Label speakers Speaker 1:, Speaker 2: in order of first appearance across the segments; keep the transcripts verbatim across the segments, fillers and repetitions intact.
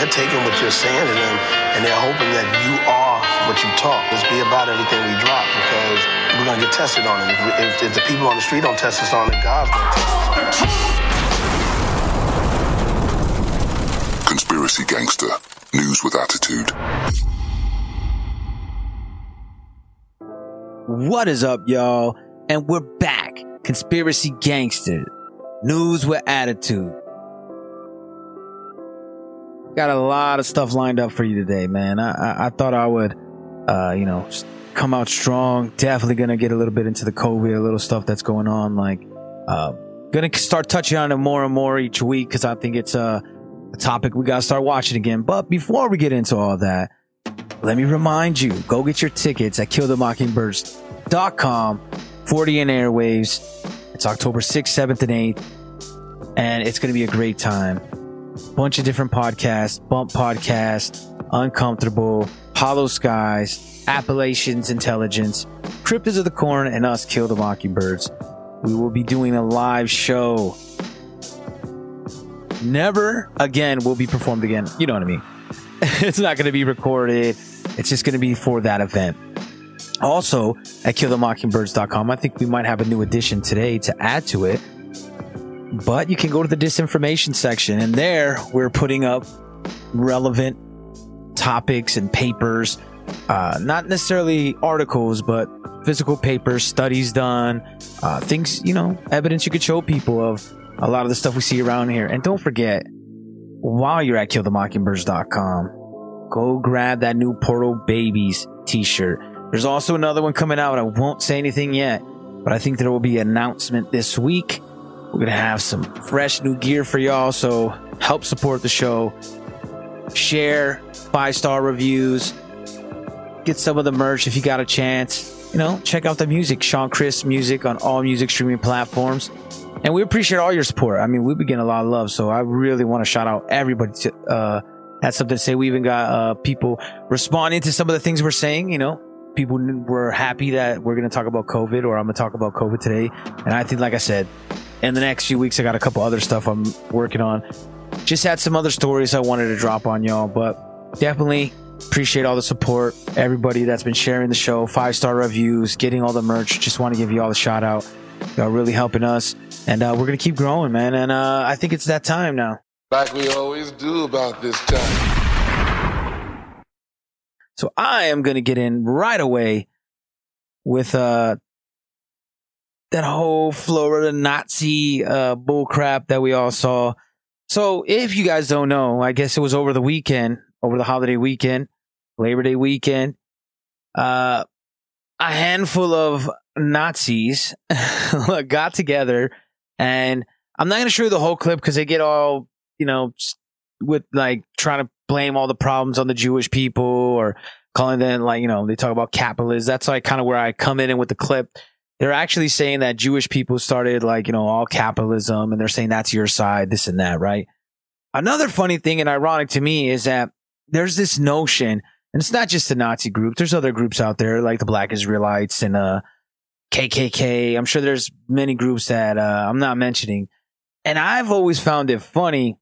Speaker 1: they're taking what you're saying to them, and they're hoping that you are what you talk. Let's be about everything we drop, because we're going to get tested on it. If, we, if, if the people on the street don't test us on it, God's going to test us on it.
Speaker 2: Conspiracy Gangster. News with attitude.
Speaker 3: What is up, y'all? And we're back. Conspiracy Gangster. News with attitude. Got a lot of stuff lined up for you today, man. I, I, I thought I would, uh, you know, come out strong. Definitely going to get a little bit into the COVID, a little stuff that's going on. Like, uh, going to start touching on it more and more each week, because I think it's a, a topic we got to start watching again. But before we get into all that, let me remind you, go get your tickets at kill the mockingbirds dot com, forty in airwaves. It's October sixth, seventh, and eighth, and it's going to be a great time. Bunch of different podcasts, Bump Podcast, Uncomfortable, Hollow Skies, Appalachians Intelligence, Cryptids of the Corn, and us, Kill the Mockingbirds. We will be doing a live show. Never again will be performed again. You know what I mean? It's not going to be recorded. It's just going to be for that event. Also, at kill the mockingbirds dot com, I think we might have a new addition today to add to it. But you can go to the disinformation section, and there we're putting up relevant topics and papers. Uh, not necessarily articles, but physical papers, studies done, uh, things, you know, evidence you could show people of a lot of the stuff we see around here. And don't forget, while you're at kill the mockingbirds dot com, go grab that new Portal Babies t-shirt. There's also another one coming out. I won't say anything yet, but I think there will be an announcement this week. We're going to have some fresh new gear for y'all, so help support the show. Share, five-star reviews, get some of the merch if you got a chance. You know, check out the music, Sean Chris Music on all music streaming platforms. And we appreciate all your support. I mean, we've been getting a lot of love, so I really want to shout out everybody to, uh, had something to say. We even got uh, people responding to some of the things we're saying, you know. People were happy that we're going to talk about COVID, or I'm going to talk about COVID today. And I think, like I said, in the next few weeks, I got a couple other stuff I'm working on. Just had some other stories I wanted to drop on y'all, but definitely appreciate all the support. Everybody that's been sharing the show, five-star reviews, getting all the merch. Just want to give you all a shout out. Y'all really helping us. And uh, we're going to keep growing, man. And uh, I think it's that time now.
Speaker 4: Like we always do about this time.
Speaker 3: So I am going to get in right away with uh, that whole Florida Nazi uh, bullcrap that we all saw. So if you guys don't know, I guess it was over the weekend, over the holiday weekend, Labor Day weekend, uh, a handful of Nazis got together, and I'm not going to show you the whole clip because they get all, you know, with like trying to blame all the problems on the Jewish people, or calling them, like, you know, they talk about capitalists. That's like kind of where I come in with the clip. They're actually saying that Jewish people started, like, you know, all capitalism, and they're saying that's your side, this and that, right? Another funny thing and ironic to me is that there's this notion, and it's not just the Nazi group. There's other groups out there like the Black Israelites and uh, K K K. I'm sure there's many groups that uh, I'm not mentioning. And I've always found it funny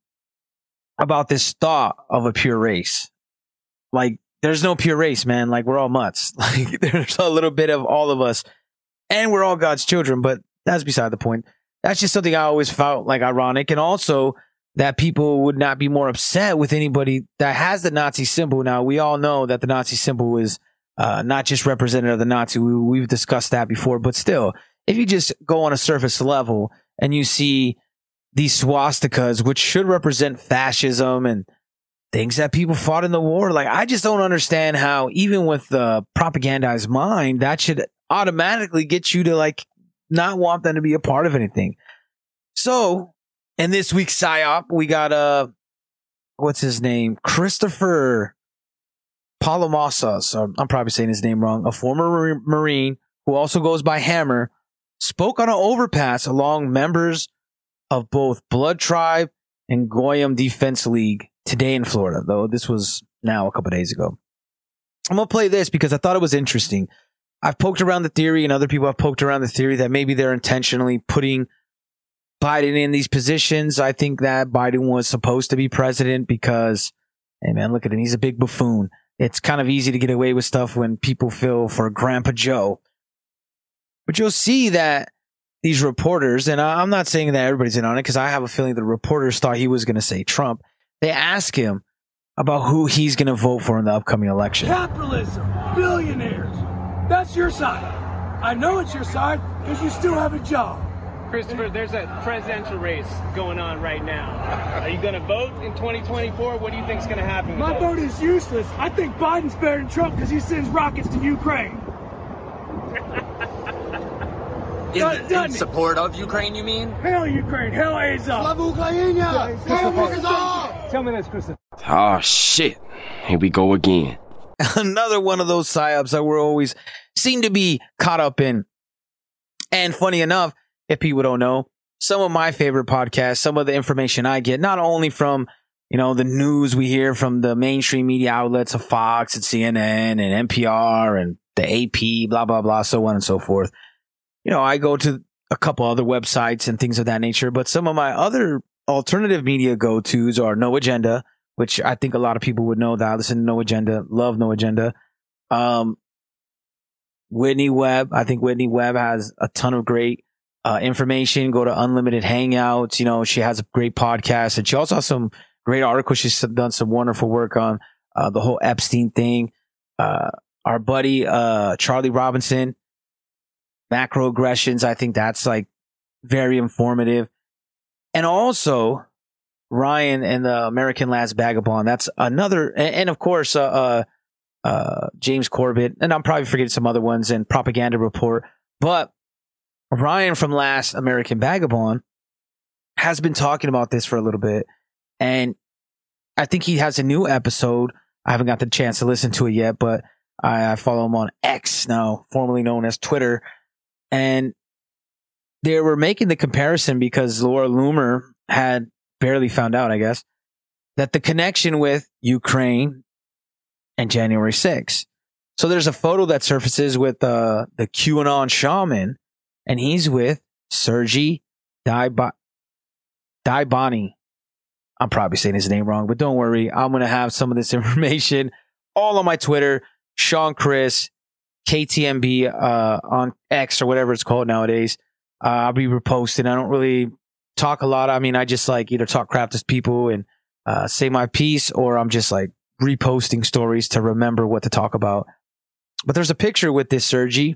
Speaker 3: about this thought of a pure race. Like, there's no pure race, man. Like, we're all mutts. Like, there's a little bit of all of us, and we're all God's children, but that's beside the point. That's just something I always felt like ironic. And also that people would not be more upset with anybody that has the Nazi symbol. Now, we all know that the Nazi symbol is uh, not just representative of the Nazi. We, we've discussed that before, but still, if you just go on a surface level and you see these swastikas, which should represent fascism and things that people fought in the war, like, I just don't understand how, even with the propagandized mind, that should automatically get you to, like, not want them to be a part of anything. So, in this week's PSYOP, we got, uh, what's his name? Christopher Palomasas. I'm probably saying his name wrong. A former Marine who also goes by Hammer, spoke on an overpass along members of both Blood Tribe and Goyim Defense League today in Florida, though this was now a couple days ago. I'm going to play this because I thought it was interesting. I've poked around the theory, and other people have poked around the theory that maybe they're intentionally putting Biden in these positions. I think that Biden was supposed to be president because Hey, man, look at him. He's a big buffoon. It's kind of easy to get away with stuff when people feel for Grandpa Joe. But you'll see that these reporters, and I'm not saying that everybody's in on it because I have a feeling the reporters thought he was going to say Trump. They ask him about who he's going to vote for in the upcoming election.
Speaker 5: Capitalism, billionaires. That's your side. I know it's your side because you still have a job.
Speaker 6: Christopher, there's a presidential race going on right now. Are you going to vote in twenty twenty-four? What do you think is going to happen?
Speaker 5: My vote is useless. I think Biden's better than Trump because he sends rockets to Ukraine.
Speaker 7: In, in support of Ukraine, you mean?
Speaker 5: Hell Ukraine. Hell Azov.
Speaker 6: Tell me this, Christopher.
Speaker 8: Oh, shit. Here we go again.
Speaker 3: Another one of those psyops that we're always seem to be caught up in. And funny enough, if people don't know, some of my favorite podcasts, some of the information I get, not only from, you know, the news we hear from the mainstream media outlets of Fox and C N N and N P R and the A P, blah, blah, blah, so on and so forth. You know, I go to a couple other websites and things of that nature, but some of my other alternative media go-tos are No Agenda, which I think a lot of people would know that. I listen to No Agenda, love No Agenda. Um, Whitney Webb, I think Whitney Webb has a ton of great uh, information. Go to Unlimited Hangouts. You know, she has a great podcast, and she also has some great articles. She's done some wonderful work on uh, the whole Epstein thing. Uh, our buddy uh, Charlie Robinson, Macroaggressions. I think that's like very informative. And also Ryan and the American Last Vagabond. That's another, and, and of course, uh, uh, uh, James Corbett, and I'm probably forgetting some other ones, and Propaganda Report. But Ryan from Last American Vagabond has been talking about this for a little bit, and I think he has a new episode. I haven't got the chance to listen to it yet, but I, I follow him on X now, formerly known as Twitter, and they were making the comparison because Laura Loomer had barely found out, I guess, that the connection with Ukraine and January sixth. So there's a photo that surfaces with uh, the QAnon shaman, and he's with Sergei Daiba- Daibani. I'm probably saying his name wrong, but don't worry. I'm going to have some of this information all on my Twitter, Sean Chris, K T M B uh, on X or whatever it's called nowadays. Uh, I'll be reposting. I don't really talk a lot. I mean, I just like either talk crap to people and uh, say my piece, or I'm just like reposting stories to remember what to talk about. But there's a picture with this Sergei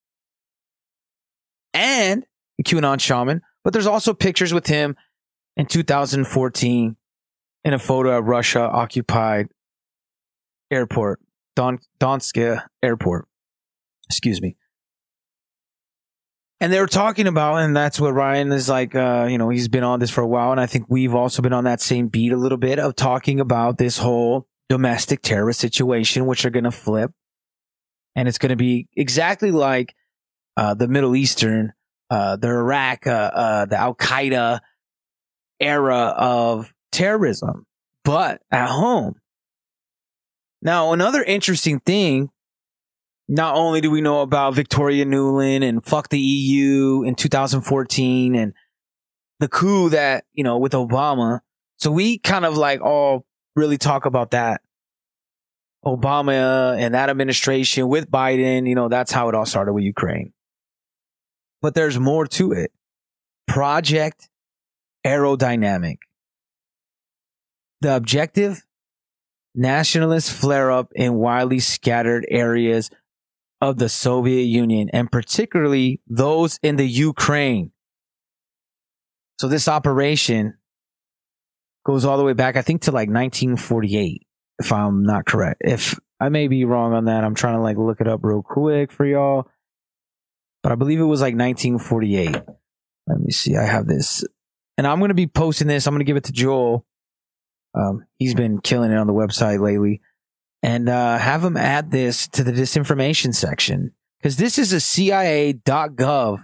Speaker 3: and the QAnon shaman, but there's also pictures with him in two thousand fourteen in a photo at Russia occupied airport, Don Donetsk airport. Excuse me. And they were talking about, and that's what Ryan is like, uh, you know, he's been on this for a while. And I think we've also been on that same beat a little bit of talking about this whole domestic terrorist situation, which are going to flip. And it's going to be exactly like uh, the Middle Eastern, uh, the Iraq, uh, uh, the Al-Qaeda era of terrorism, but at home. Now, another interesting thing, not only do we know about Victoria Nuland and fuck the E U in two thousand fourteen and the coup that, you know, with Obama. So we kind of like all really talk about that. Obama and that administration with Biden, you know, that's how it all started with Ukraine. But there's more to it. Project Aerodynamic. The objective, nationalist flare-up in widely scattered areas of the Soviet Union, and particularly those in the Ukraine. So this operation goes all the way back, I think, to like nineteen forty-eight, if I'm not correct. If I may be wrong on that, I'm trying to like look it up real quick for y'all. But I believe it was like nineteen forty-eight. Let me see. I have this. And I'm going to be posting this. I'm going to give it to Joel. Um, he's been killing it on the website lately. And uh, have him add this to the disinformation section. Because this is a C I A dot gov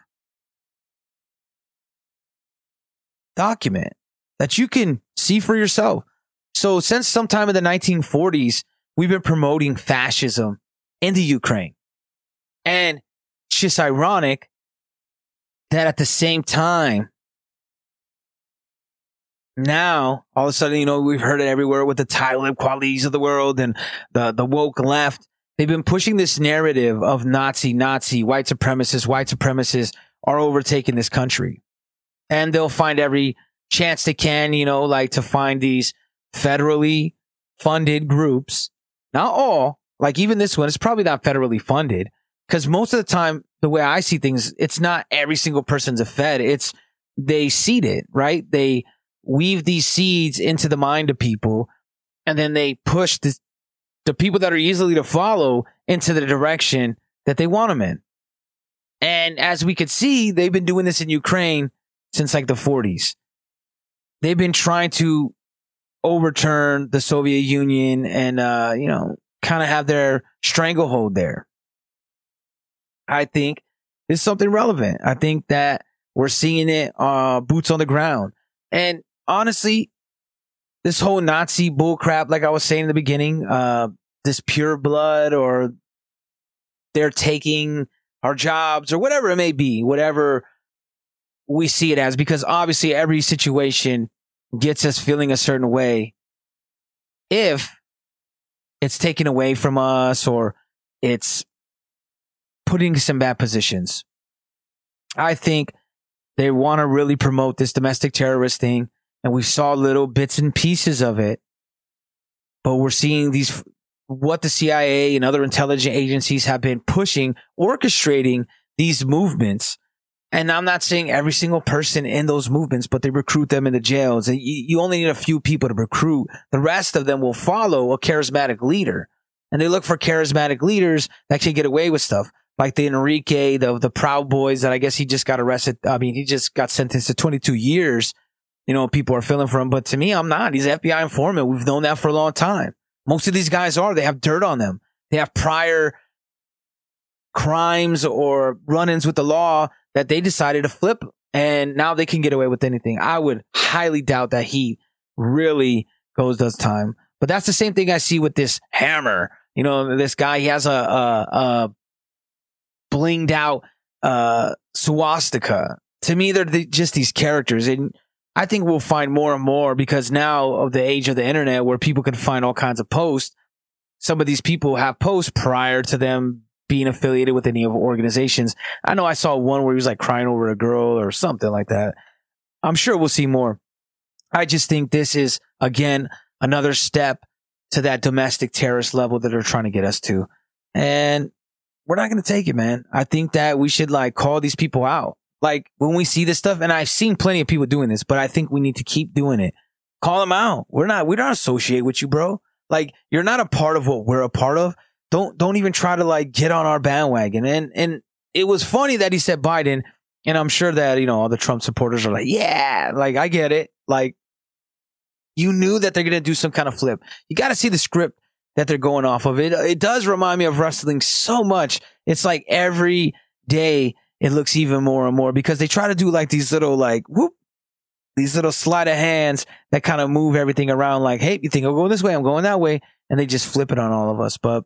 Speaker 3: document that you can see for yourself. So since sometime in the nineteen forties, we've been promoting fascism in the Ukraine. And it's just ironic that at the same time, Now, all of a sudden, you know, we've heard it everywhere with the Talib Kweli's of the world and the, the woke left. They've been pushing this narrative of Nazi, Nazi, white supremacists, white supremacists are overtaking this country. And they'll find every chance they can, you know, like to find these federally funded groups. Not all, like even this one, it's probably not federally funded. Because most of the time, the way I see things, it's not every single person's a Fed. It's they seed it, right? They weave these seeds into the mind of people, and then they push this, the people that are easily to follow into the direction that they want them in. And as we could see, they've been doing this in Ukraine since like the forties. They've been trying to overturn the Soviet Union and, uh, you know, kind of have their stranglehold there. I think it's something relevant. I think that we're seeing it, uh, boots on the ground. And honestly, this whole Nazi bullcrap, like I was saying in the beginning, uh, this pure blood, or they're taking our jobs, or whatever it may be, whatever we see it as, because obviously every situation gets us feeling a certain way if it's taken away from us or it's putting us in bad positions. I think they want to really promote this domestic terrorist thing, and we saw little bits and pieces of it, but we're seeing these, what the C I A and other intelligence agencies have been pushing, orchestrating these movements. And I'm not saying every single person in those movements, but they recruit them in the jails. And you, you only need a few people to recruit. The rest of them will follow a charismatic leader. And they look for charismatic leaders that can get away with stuff. Like the Enrique, the, the Proud Boys that I guess he just got arrested. I mean, he just got sentenced to twenty-two years. You know, people are feeling for him. But to me, I'm not. He's an F B I informant. We've known that for a long time. Most of these guys are. They have dirt on them. They have prior crimes or run-ins with the law that they decided to flip, and now they can get away with anything. I would highly doubt that he really goes, does time. But that's the same thing I see with this Hammer. You know, this guy, he has a, a, a blinged out uh, swastika. To me, they're the, just these characters. And I think we'll find more and more, because now of the age of the internet where people can find all kinds of posts, some of these people have posts prior to them being affiliated with any of the organizations. I know I saw one where he was like crying over a girl or something like that. I'm sure we'll see more. I just think this is, again, another step to that domestic terrorist level that they're trying to get us to. And we're not going to take it, man. I think that we should like call these people out. Like when we see this stuff, and I've seen plenty of people doing this, but I think we need to keep doing it. Call them out. We're not, we don't associate with you, bro. Like you're not a part of what we're a part of. Don't, don't even try to like get on our bandwagon. And, and it was funny that he said Biden. And I'm sure that, you know, all the Trump supporters are like, yeah, like I get it. Like you knew that they're going to do some kind of flip. You got to see the script that they're going off of. It, it does remind me of wrestling so much. It's like every day it looks even more and more, because they try to do like these little like whoop, these little sleight of hands that kind of move everything around. Like, hey, you think I'm going this way? I'm going that way. And they just flip it on all of us. But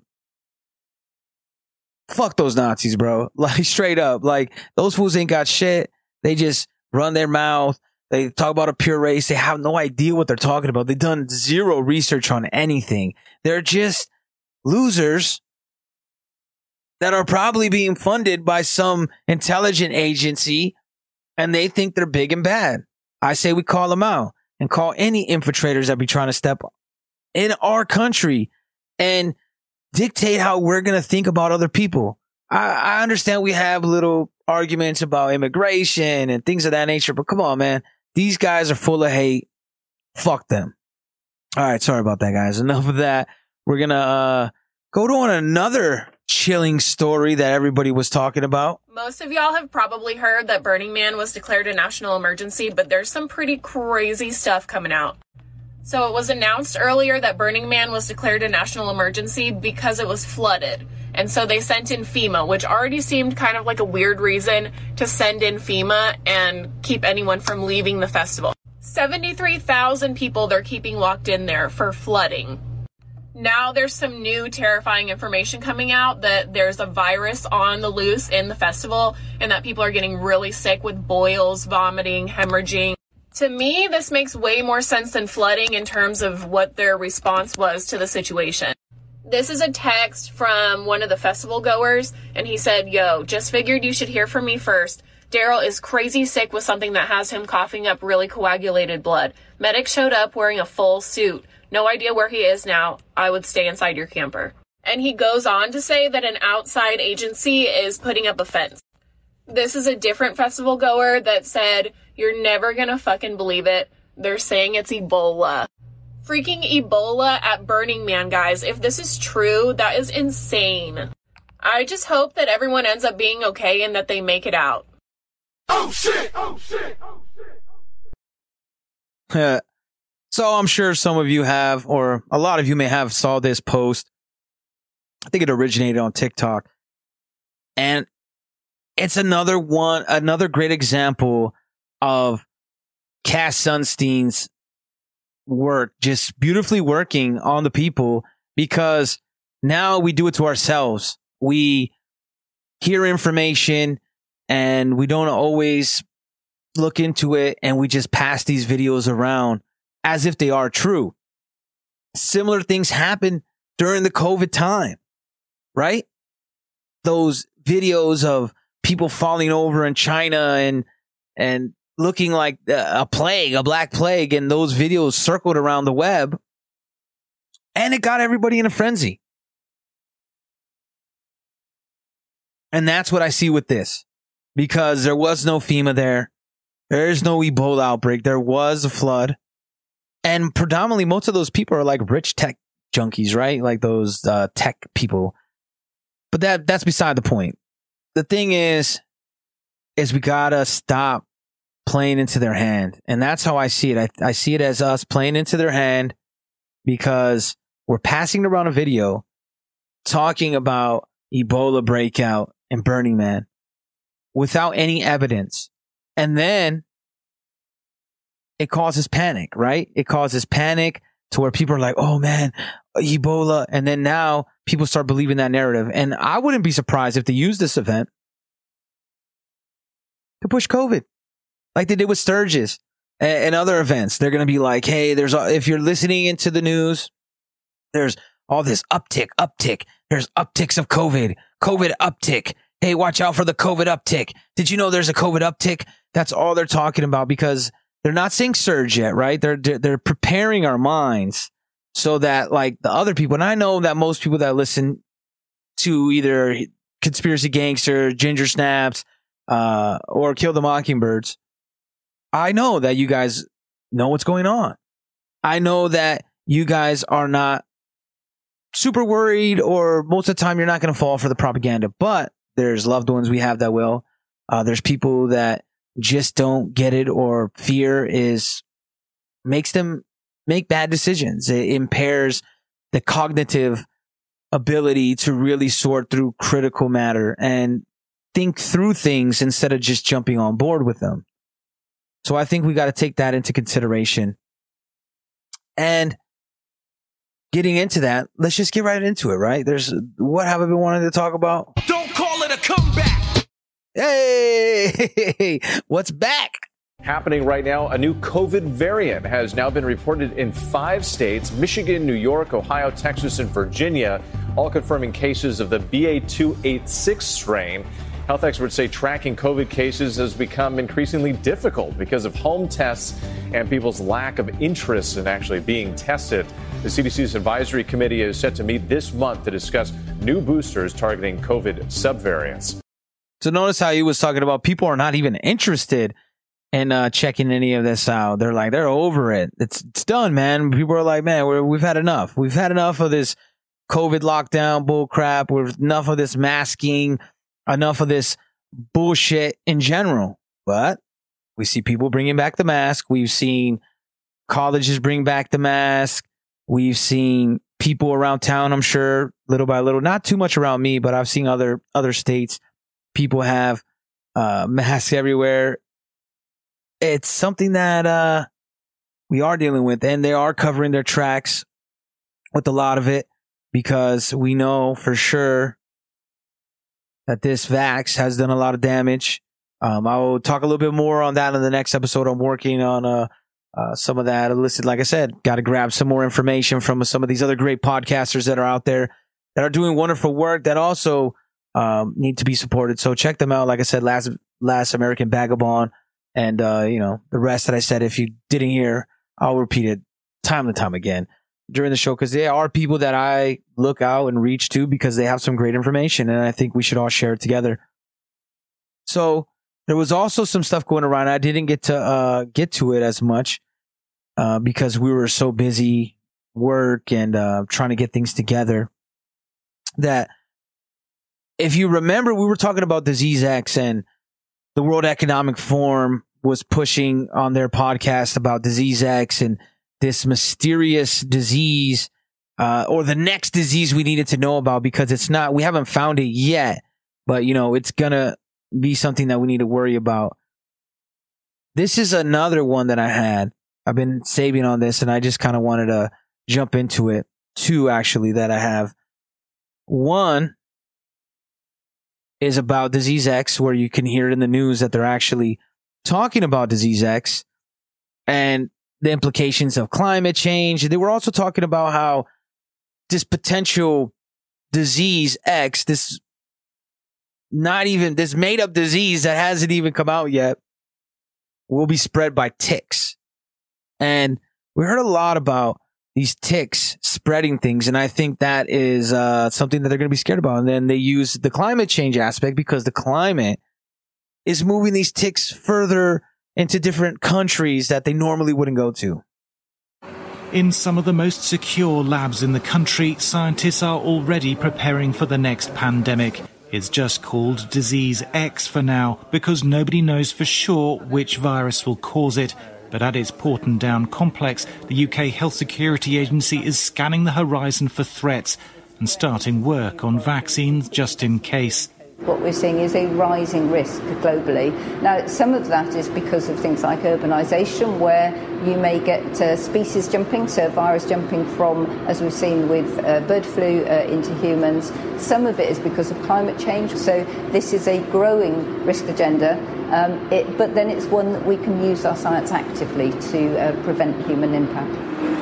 Speaker 3: fuck those Nazis, bro. Like straight up, like those fools ain't got shit. They just run their mouth. They talk about a pure race. They have no idea what they're talking about. They've done zero research on anything. They're just losers that are probably being funded by some intelligent agency, and they think they're big and bad. I say we call them out and call any infiltrators that be trying to step in our country and dictate how we're going to think about other people. I, I understand we have little arguments about immigration and things of that nature, but come on, man. These guys are full of hate. Fuck them. All right. Sorry about that, guys. Enough of that. We're going to uh, go to on another chilling story that everybody was talking about.
Speaker 9: Most of y'all have probably heard that Burning Man was declared a national emergency, but there's some pretty crazy stuff coming out. So it was announced earlier that Burning Man was declared a national emergency because it was flooded. And so they sent in FEMA, which already seemed kind of like a weird reason to send in FEMA and keep anyone from leaving the festival. seventy-three thousand people they're keeping locked in there for flooding. Now there's some new terrifying information coming out that there's a virus on the loose in the festival and that people are getting really sick with boils, vomiting, hemorrhaging. To me, this makes way more sense than flooding in terms of what their response was to the situation. This is a text from one of the festival goers, and he said, "Yo, just figured you should hear from me first. Daryl is crazy sick with something that has him coughing up really coagulated blood. Medic showed up wearing a full suit. No idea where he is now. I would stay inside your camper." And he goes on to say that an outside agency is putting up a fence. This is a different festival goer that said, "You're never gonna fucking believe it. They're saying it's Ebola." Freaking Ebola at Burning Man, guys. If this is true, that is insane. I just hope that everyone ends up being okay and that they make it out.
Speaker 5: Oh shit! Oh shit! Oh
Speaker 3: shit! So I'm sure some of you have, or a lot of you may have, saw this post. I think it originated on TikTok. And it's another one, another great example of Cass Sunstein's work, just beautifully working on the people, because now we do it to ourselves. We hear information and we don't always look into it, and we just pass these videos around as if they are true. Similar things happen during the COVID time, right? Those videos of people falling over in China and and looking like a plague, a black plague, and those videos circled around the web, and it got everybody in a frenzy. And that's what I see with this, because there was no FEMA there. There's no Ebola outbreak. There was a flood. And predominantly, most of those people are like rich tech junkies, right? Like those uh, tech people. But that that's beside the point. The thing is, is we gotta stop playing into their hand. And that's how I see it. I, I see it as us playing into their hand, because we're passing around a video talking about Ebola breakout in Burning Man without any evidence. And then it causes panic, right? It causes panic to where people are like, oh man, Ebola. And then now people start believing that narrative. And I wouldn't be surprised if they use this event to push COVID, like they did with Sturgis and, and other events. They're going to be like, hey, there's, if you're listening into the news, there's all this uptick, uptick. There's upticks of COVID, COVID uptick. Hey, watch out for the COVID uptick. Did you know there's a COVID uptick? That's all they're talking about, because they're not saying surge yet, right? They're, they're preparing our minds so that, like, the other people, and I know that most people that listen to either Conspiracy Gangster, Ginger Snaps, uh, or Kill the Mockingbirds, I know that you guys know what's going on. I know that you guys are not super worried, or most of the time you're not going to fall for the propaganda, but there's loved ones we have that will. Uh, there's people that just don't get it, or fear is makes them make bad decisions. It impairs the cognitive ability to really sort through critical matter and think through things instead of just jumping on board with them. So I think we got to take that into consideration. And getting into that, let's just get right into it, right? There's, what have I been wanting to talk about?
Speaker 10: Don't call it a comeback.
Speaker 3: Hey, what's back?
Speaker 11: Happening right now, a new COVID variant has now been reported in five states: Michigan, New York, Ohio, Texas, and Virginia, all confirming cases of the B A two eighty-six strain. Health experts say tracking COVID cases has become increasingly difficult because of home tests and people's lack of interest in actually being tested. The C D C's advisory committee is set to meet this month to discuss new boosters targeting COVID subvariants.
Speaker 3: So notice how he was talking about people are not even interested in uh, checking any of this out. They're like, they're over it. It's it's done, man. People are like, man, we're, we've had enough. We've had enough of this COVID lockdown bull crap. We've enough of this masking, enough of this bullshit in general. But we see people bringing back the mask. We've seen colleges bring back the mask. We've seen people around town, I'm sure, little by little, not too much around me, but I've seen other other states. People have uh, masks everywhere. It's something that uh, we are dealing with, and they are covering their tracks with a lot of it, because we know for sure that this vax has done a lot of damage. Um, I'll talk a little bit more on that in the next episode. I'm working on uh, uh, some of that. Listen, like I said, got to grab some more information from some of these other great podcasters that are out there that are doing wonderful work that also um, need to be supported. So check them out. Like I said, Last Last American Vagabond, and uh, you know the rest that I said. If you didn't hear, I'll repeat it time and time again during the show, because there are people that I look out and reach to because they have some great information, and I think we should all share it together. So there was also some stuff going around. I didn't get to uh, get to it as much uh, because we were so busy work and uh, trying to get things together. That if you remember, we were talking about Disease X, and the World Economic Forum was pushing on their podcast about Disease X and this mysterious disease uh, or the next disease we needed to know about, because it's not, we haven't found it yet, but you know, it's going to be something that we need to worry about. This is another one that I had. I've been saving on this, and I just kind of wanted to jump into it. Two, actually, that I have. One is about Disease X, where you can hear it in the news that they're actually talking about Disease X and the implications of climate change. They were also talking about how this potential Disease X, this not even this made up disease that hasn't even come out yet, will be spread by ticks. And we heard a lot about these ticks spreading things, and I think that is uh, something that they're going to be scared about. And then they use the climate change aspect, because the climate is moving these ticks further into different countries that they normally wouldn't go to.
Speaker 10: In some of the most secure labs in the country, scientists are already preparing for the next pandemic. It's just called Disease X for now, because nobody knows for sure which virus will cause it. But at its Porton Down complex, the U K Health Security Agency is scanning the horizon for threats and starting work on vaccines just in case.
Speaker 12: What we're seeing is a rising risk globally. Now, some of that is because of things like urbanisation, where you may get uh, species jumping, so virus jumping from, as we've seen with uh, bird flu, uh, into humans. Some of it is because of climate change. So this is a growing risk agenda, um, it, but then it's one that we can use our science actively to uh, prevent human impact.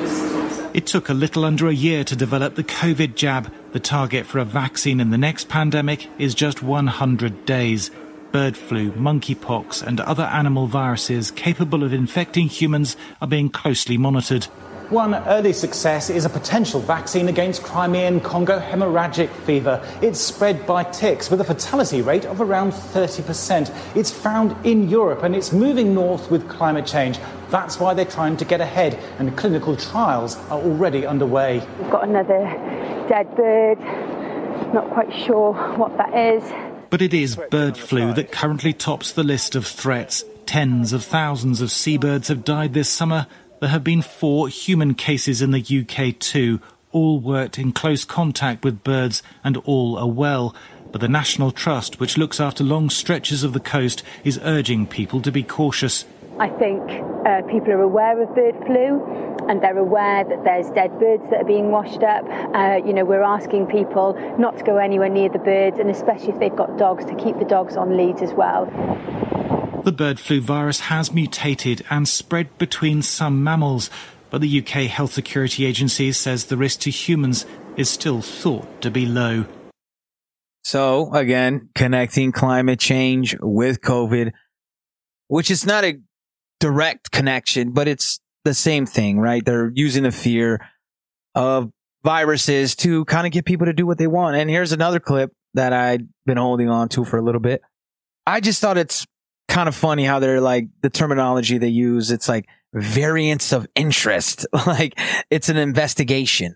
Speaker 10: It took a little under a year to develop the COVID jab. The target for a vaccine in the next pandemic is just one hundred days. Bird flu, monkeypox and other animal viruses capable of infecting humans are being closely monitored.
Speaker 13: One early success is a potential vaccine against Crimean Congo hemorrhagic fever. It's spread by ticks with a fatality rate of around thirty percent. It's found in Europe and it's moving north with climate change. That's why they're trying to get ahead, and clinical trials are already underway.
Speaker 14: We've got another dead bird. Not quite sure what that is.
Speaker 10: But it is bird flu that currently tops the list of threats. Tens of thousands of seabirds have died this summer. There have been four human cases in the U K too. All worked in close contact with birds and all are well. But the National Trust, which looks after long stretches of the coast, is urging people to be cautious.
Speaker 14: I think uh, people are aware of bird flu, and they're aware that there's dead birds that are being washed up. Uh, you know, we're asking people not to go anywhere near the birds, and especially if they've got dogs, to keep the dogs on leads as well.
Speaker 10: The bird flu virus has mutated and spread between some mammals, but the U K Health Security Agency says the risk to humans is still thought to be low.
Speaker 3: So, again, connecting climate change with COVID, which is not a direct connection, but it's the same thing, right? They're using the fear of viruses to kind of get people to do what they want. And here's another clip that I've been holding on to for a little bit. I just thought it's kind of funny how they're like, the terminology they use, it's like variants of interest, like it's an investigation.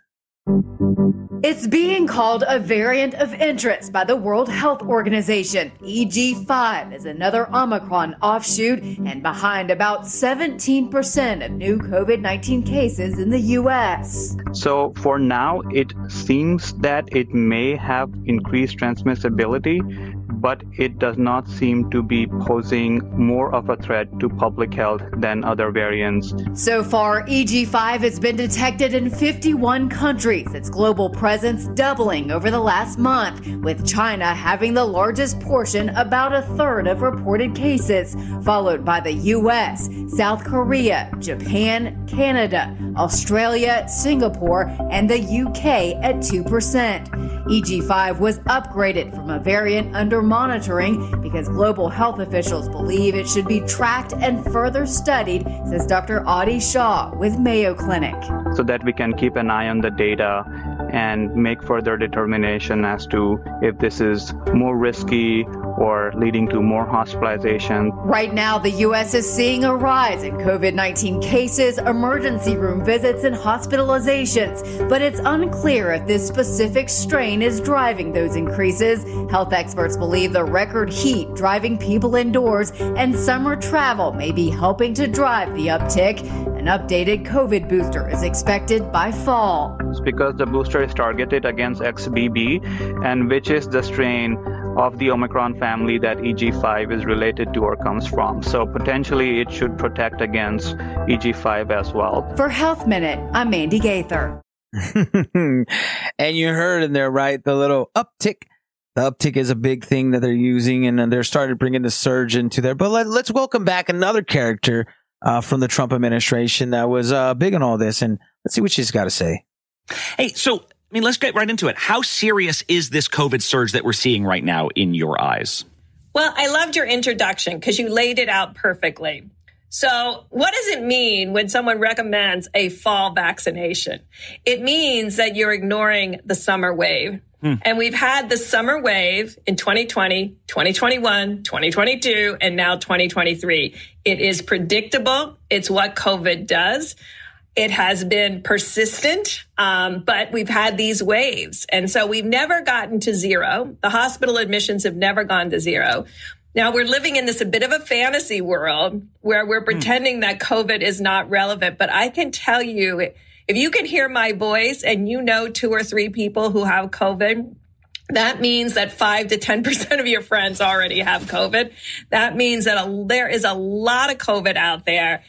Speaker 15: It's being called a variant of interest by the World Health Organization. E G five is another Omicron offshoot and behind about seventeen percent of new COVID nineteen cases in the U S.
Speaker 16: So for now, it seems that it may have increased transmissibility, but it does not seem to be posing more of a threat to public health than other variants.
Speaker 15: So far, E G five has been detected in fifty-one countries, its global presence doubling over the last month, with China having the largest portion, about a third of reported cases, followed by the U S, South Korea, Japan, Canada, Australia, Singapore, and the U K at two percent. E G five was upgraded from a variant under monitoring because global health officials believe it should be tracked and further studied, says Doctor Adi Shah with Mayo Clinic.
Speaker 16: So that we can keep an eye on the data and make further determination as to if this is more risky or leading to more hospitalization.
Speaker 15: Right now, the U S is seeing a rise in COVID nineteen cases, emergency room visits, and hospitalizations, but it's unclear if this specific strain is driving those increases. Health experts believe the record heat driving people indoors and summer travel may be helping to drive the uptick. An updated COVID booster is expected by fall.
Speaker 16: It's because the booster is targeted against X B B, and which is the strain of the Omicron family that E G five is related to or comes from. So potentially it should protect against E G five as well.
Speaker 15: For Health Minute, I'm Mandy Gaither.
Speaker 3: And you heard in there, right? The little uptick. The uptick is a big thing that they're using, and they're starting to bring in the surge into there. But let, let's welcome back another character uh, from the Trump administration that was uh, big on all this. And let's see what she's got to say.
Speaker 17: Hey, so, I mean, let's get right into it. How serious is this COVID surge that we're seeing right now in your eyes?
Speaker 18: Well, I loved your introduction because you laid it out perfectly. So what does it mean when someone recommends a fall vaccination? It means that you're ignoring the summer wave. Hmm. And we've had the summer wave in twenty twenty, twenty twenty-one, twenty twenty-two, and now twenty twenty-three. It is predictable. It's what COVID does. It has been persistent, um, but we've had these waves. And so we've never gotten to zero. The hospital admissions have never gone to zero. Now we're living in this a bit of a fantasy world where we're pretending mm. that COVID is not relevant. But I can tell you, if you can hear my voice and you know two or three people who have COVID, that means that five to ten percent of your friends already have COVID. That means that a, there is a lot of COVID out there.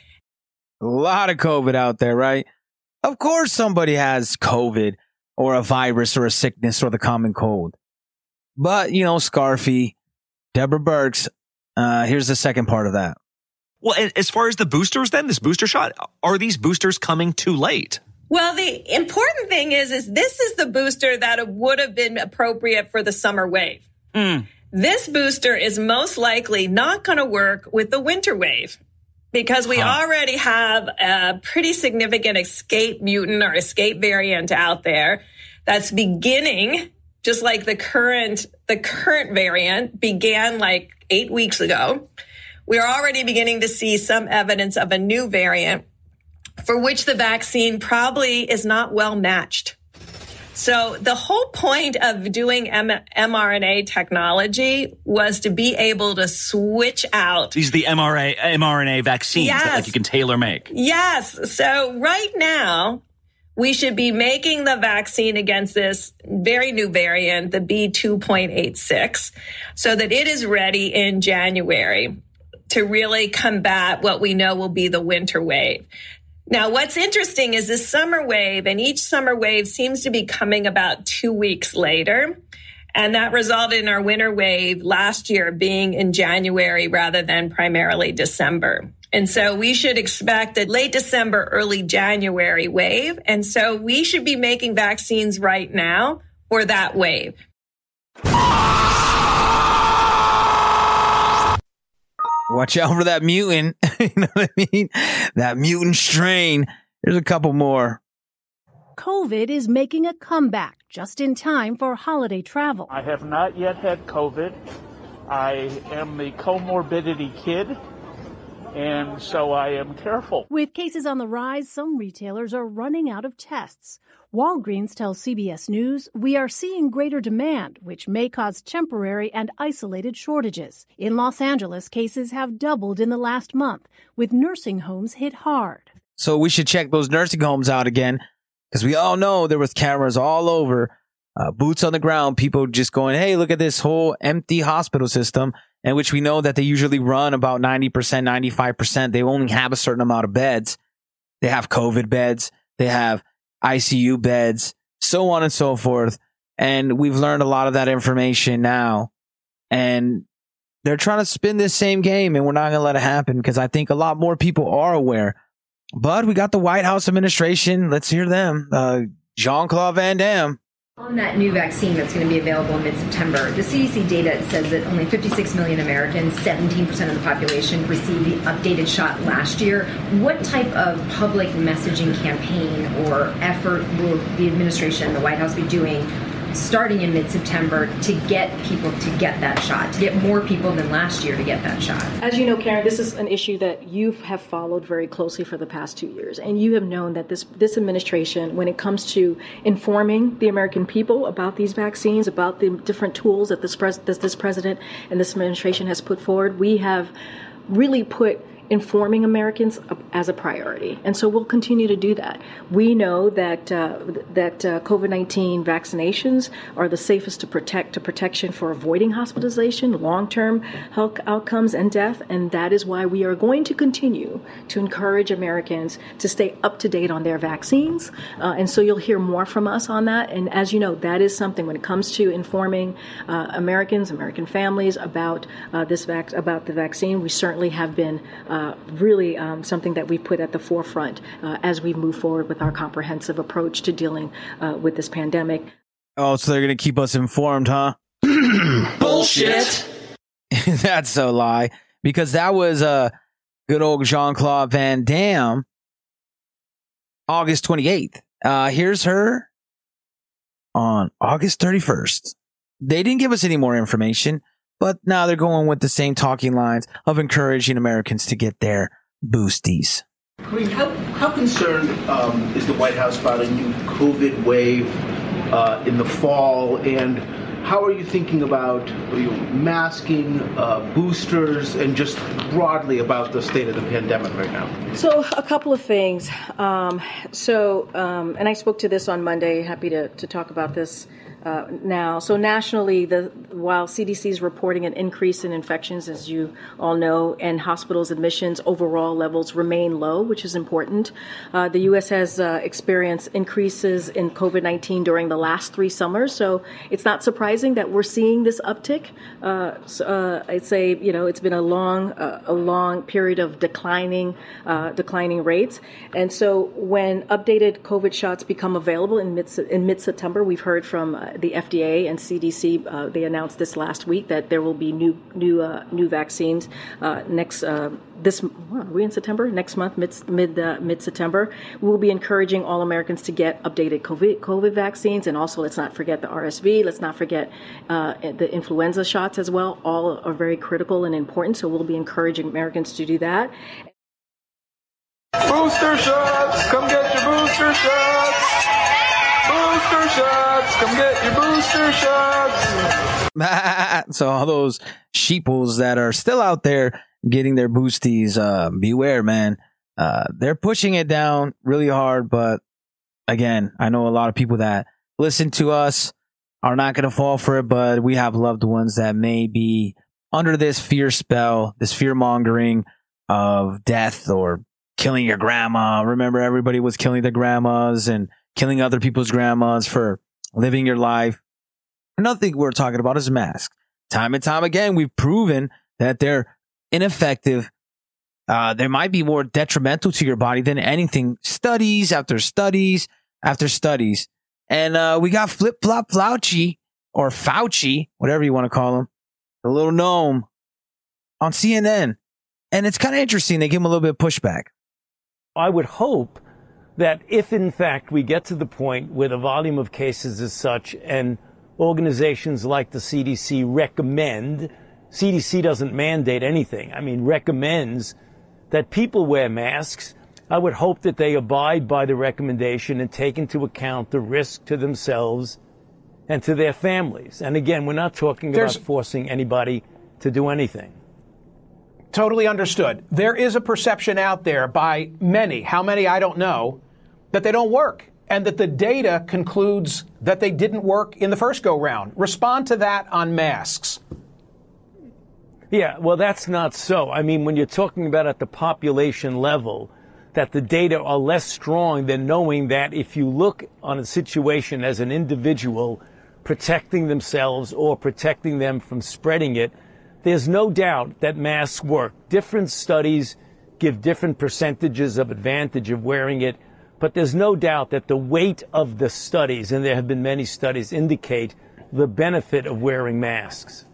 Speaker 3: A lot of COVID out there, right? Of course somebody has COVID or a virus or a sickness or the common cold. But, you know, Scarfy, Deborah Birx, uh, here's the second part of that.
Speaker 17: Well, as far as the boosters then, this booster shot, are these boosters coming too late?
Speaker 18: Well, the important thing is, is this is the booster that would have been appropriate for the summer wave.
Speaker 17: Mm.
Speaker 18: This booster is most likely not going to work with the winter wave because we huh. already have a pretty significant escape mutant or escape variant out there that's beginning, just like the current, the current variant began like eight weeks ago. We're already beginning to see some evidence of a new variant for which the vaccine probably is not well matched. So the whole point of doing M- mRNA technology was to be able to switch out.
Speaker 17: These are the mRNA vaccines yes. that like you can tailor make.
Speaker 18: Yes. So right now, we should be making the vaccine against this very new variant, the B two point eight six, so that it is ready in January to really combat what we know will be the winter wave. Now, what's interesting is this summer wave, and each summer wave seems to be coming about two weeks later. And that resulted in our winter wave last year being in January rather than primarily December. And so we should expect a late December, early January wave. And so we should be making vaccines right now for that wave.
Speaker 3: Watch out for that mutant. You know what I mean? That mutant strain. There's a couple more.
Speaker 19: COVID is making a comeback just in time for holiday travel.
Speaker 20: I have not yet had COVID. I am the comorbidity kid, and so I am careful.
Speaker 19: With cases on the rise, some retailers are running out of tests. Walgreens tells C B S News, we are seeing greater demand, which may cause temporary and isolated shortages. In Los Angeles, cases have doubled in the last month, with nursing homes hit hard.
Speaker 3: So we should check those nursing homes out again, because we all know there was cameras all over uh, boots on the ground, people just going, hey, look at this whole empty hospital system, in which we know that they usually run about ninety percent, ninety-five percent. They only have a certain amount of beds. They have COVID beds. They have I C U beds, so on and so forth. And we've learned a lot of that information now. And they're trying to spin this same game, and we're not going to let it happen because I think a lot more people are aware. But we got the White House administration. Let's hear them. Uh, Jean-Claude Van Damme.
Speaker 21: On that new vaccine that's going to be available in mid-September, the C D C data says that only fifty-six million Americans, seventeen percent of the population, received the updated shot last year. What type of public messaging campaign or effort will the administration, the White House, be doing starting in mid-September to get people to get that shot, to get more people than last year to get that shot?
Speaker 22: As you know, Karen, this is an issue that you have followed very closely for the past two years. And you have known that this, this administration, when it comes to informing the American people about these vaccines, about the different tools that this, pres- that this president and this administration has put forward, we have really put informing Americans as a priority. And so we'll continue to do that. We know that uh, that uh, COVID nineteen vaccinations are the safest to protect to protection for avoiding hospitalization, long-term health outcomes, and death. And that is why we are going to continue to encourage Americans to stay up to date on their vaccines. Uh, and so you'll hear more from us on that. And as you know, that is something when it comes to informing uh, Americans, American families about uh, this vac- about the vaccine. We certainly have been Uh, really um, something that we put at the forefront uh, as we move forward with our comprehensive approach to dealing uh, with this pandemic.
Speaker 3: Oh, so they're going to keep us informed, huh?
Speaker 17: Bullshit.
Speaker 3: That's a lie. Because that was uh, good old Jean-Claude Van Damme, August twenty-eighth. Uh, here's her on August thirty-first. They didn't give us any more information, but now they're going with the same talking lines of encouraging Americans to get their boosties.
Speaker 23: Kareem, how, how concerned um, is the White House about a new COVID wave uh, in the fall? And how are you thinking about you know, masking, uh, boosters, and just broadly about the state of the pandemic right now?
Speaker 22: So a couple of things. Um, so, um, and I spoke to this on Monday. Happy to, to talk about this Uh, now. So nationally, the while C D C is reporting an increase in infections, as you all know, and hospitals admissions overall levels remain low, which is important. Uh, the U S has uh, experienced increases in COVID nineteen during the last three summers, so it's not surprising that we're seeing this uptick. Uh, so, uh, I'd say, you know, it's been a long, uh, a long period of declining, uh, declining rates, and so when updated COVID shots become available in mid in mid-September, we've heard from uh, the F D A and C D C. Uh, they announced this last week that there will be new new uh, new vaccines uh, next uh, this are we in September next month mid mid uh, mid September. We will be encouraging all Americans to get updated COVID COVID vaccines, and also let's not forget the R S V. Let's not forget uh, the influenza shots as well. All are very critical and important. So we'll be encouraging Americans to do that.
Speaker 24: Booster shots, come get your booster shots. Booster shots, come get your booster shots.
Speaker 3: So all those sheeples that are still out there getting their boosties, uh, beware, man. Uh, they're pushing it down really hard, but again, I know a lot of people that listen to us are not going to fall for it, but we have loved ones that may be under this fear spell, this fear mongering of death or killing your grandma. Remember, everybody was killing their grandmas and killing other people's grandmas for living your life. Another thing we're talking about is masks. Time and time again, we've proven that they're ineffective. Uh, they might be more detrimental to your body than anything. Studies after studies after studies. And uh, we got Flip Flop Fauci, or Fauci, whatever you want to call him, the little gnome, on C N N. And it's kind of interesting. They give him a little bit of pushback.
Speaker 25: I would hope that if, in fact, we get to the point where the volume of cases is such and organizations like the C D C recommend, C D C doesn't mandate anything, I mean, recommends that people wear masks, I would hope that they abide by the recommendation and take into account the risk to themselves and to their families. And again, we're not talking
Speaker 26: There's-
Speaker 25: about forcing anybody to do anything.
Speaker 26: Totally understood. There is a perception out there by many, how many I don't know, that they don't work. and that the data concludes that they didn't work in the first go-round. Respond to that on masks.
Speaker 25: Yeah, well, that's not so. I mean, when you're talking about at the population level, that the data are less strong than knowing that if you look on a situation as an individual protecting themselves or protecting them from spreading it, there's no doubt that masks work. Different studies give different percentages of advantage of wearing it, but there's no doubt that the weight of the studies, and there have been many studies, indicate the benefit of wearing masks.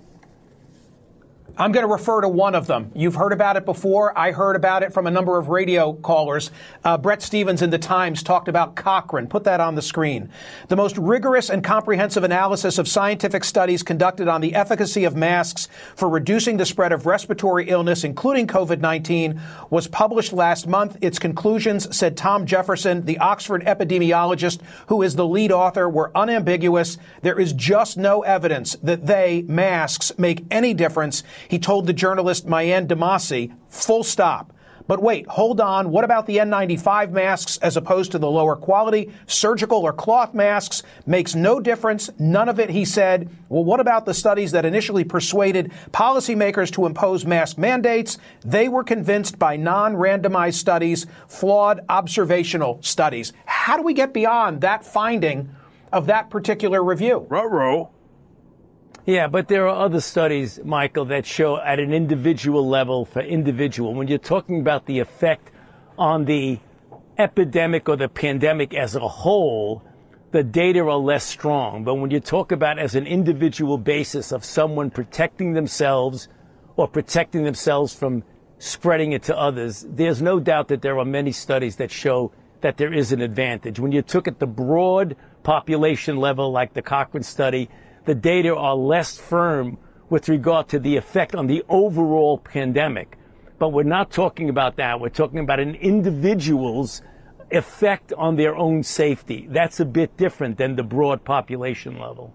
Speaker 26: I'm going to refer to one of them. You've heard about it before. I heard about it from a number of radio callers. Uh, Brett Stevens in The Times talked about Cochrane. Put that on the screen. The most rigorous and comprehensive analysis of scientific studies conducted on the efficacy of masks for reducing the spread of respiratory illness, including COVID nineteen, was published last month. Its conclusions, said Tom Jefferson, the Oxford epidemiologist who is the lead author, were unambiguous. There is just no evidence that they, masks, make any difference. He told the journalist Mayan Damasi, full stop. But wait, hold on. What about the N ninety-five masks as opposed to the lower quality surgical or cloth masks? Makes no difference. None of it, he said. Well, what about the studies that initially persuaded policymakers to impose mask mandates? They were convinced by non-randomized studies, flawed observational studies. How do we get beyond that finding of that particular review?
Speaker 25: Ruh-roh. Yeah, but there are other studies, Michael, that show at an individual level for individual. When you're talking about the effect on the epidemic or the pandemic as a whole, the data are less strong. But when you talk about as an individual basis of someone protecting themselves or protecting themselves from spreading it to others, there's no doubt that there are many studies that show that there is an advantage. When you took at the broad population level, like the Cochrane study, the data are less firm with regard to the effect on the overall pandemic. But we're not talking about that. We're talking about an individual's effect on their own safety. That's a bit different than the broad population level.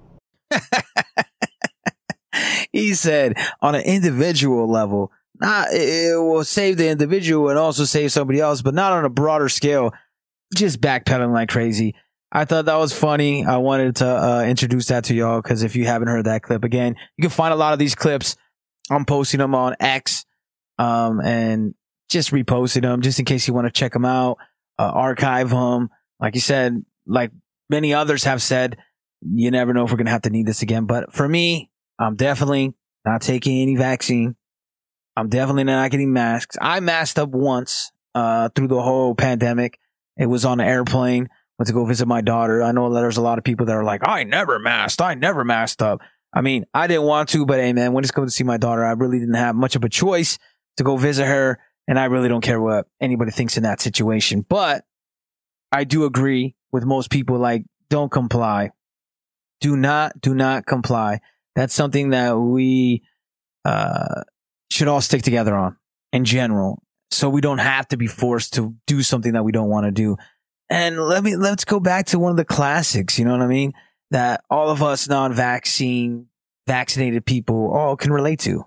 Speaker 3: He said on an individual level, not, it will save the individual and also save somebody else, but not on a broader scale. Just backpedaling like crazy. I thought that was funny. I wanted to uh, introduce that to y'all because if you haven't heard that clip, again, you can find a lot of these clips. I'm posting them on X um, and just reposting them just in case you want to check them out, uh, archive them. Like you said, like many others have said, you never know if we're going to have to need this again. But for me, I'm definitely not taking any vaccine. I'm definitely not getting masks. I masked up once uh, through the whole pandemic. It was on an airplane. Went to go visit my daughter. I know there's a lot of people that are like, I never masked. I never masked up. I mean, I didn't want to, but hey, man, when it's going to see my daughter, I really didn't have much of a choice to go visit her. And I really don't care what anybody thinks in that situation. But I do agree with most people, like, don't comply. Do not, do not comply. That's something that we uh, should all stick together on in general. So we don't have to be forced to do something that we don't want to do. And let me, let's go back to one of the classics, you know what I mean? That all of us non-vaccine, vaccinated people all can relate to.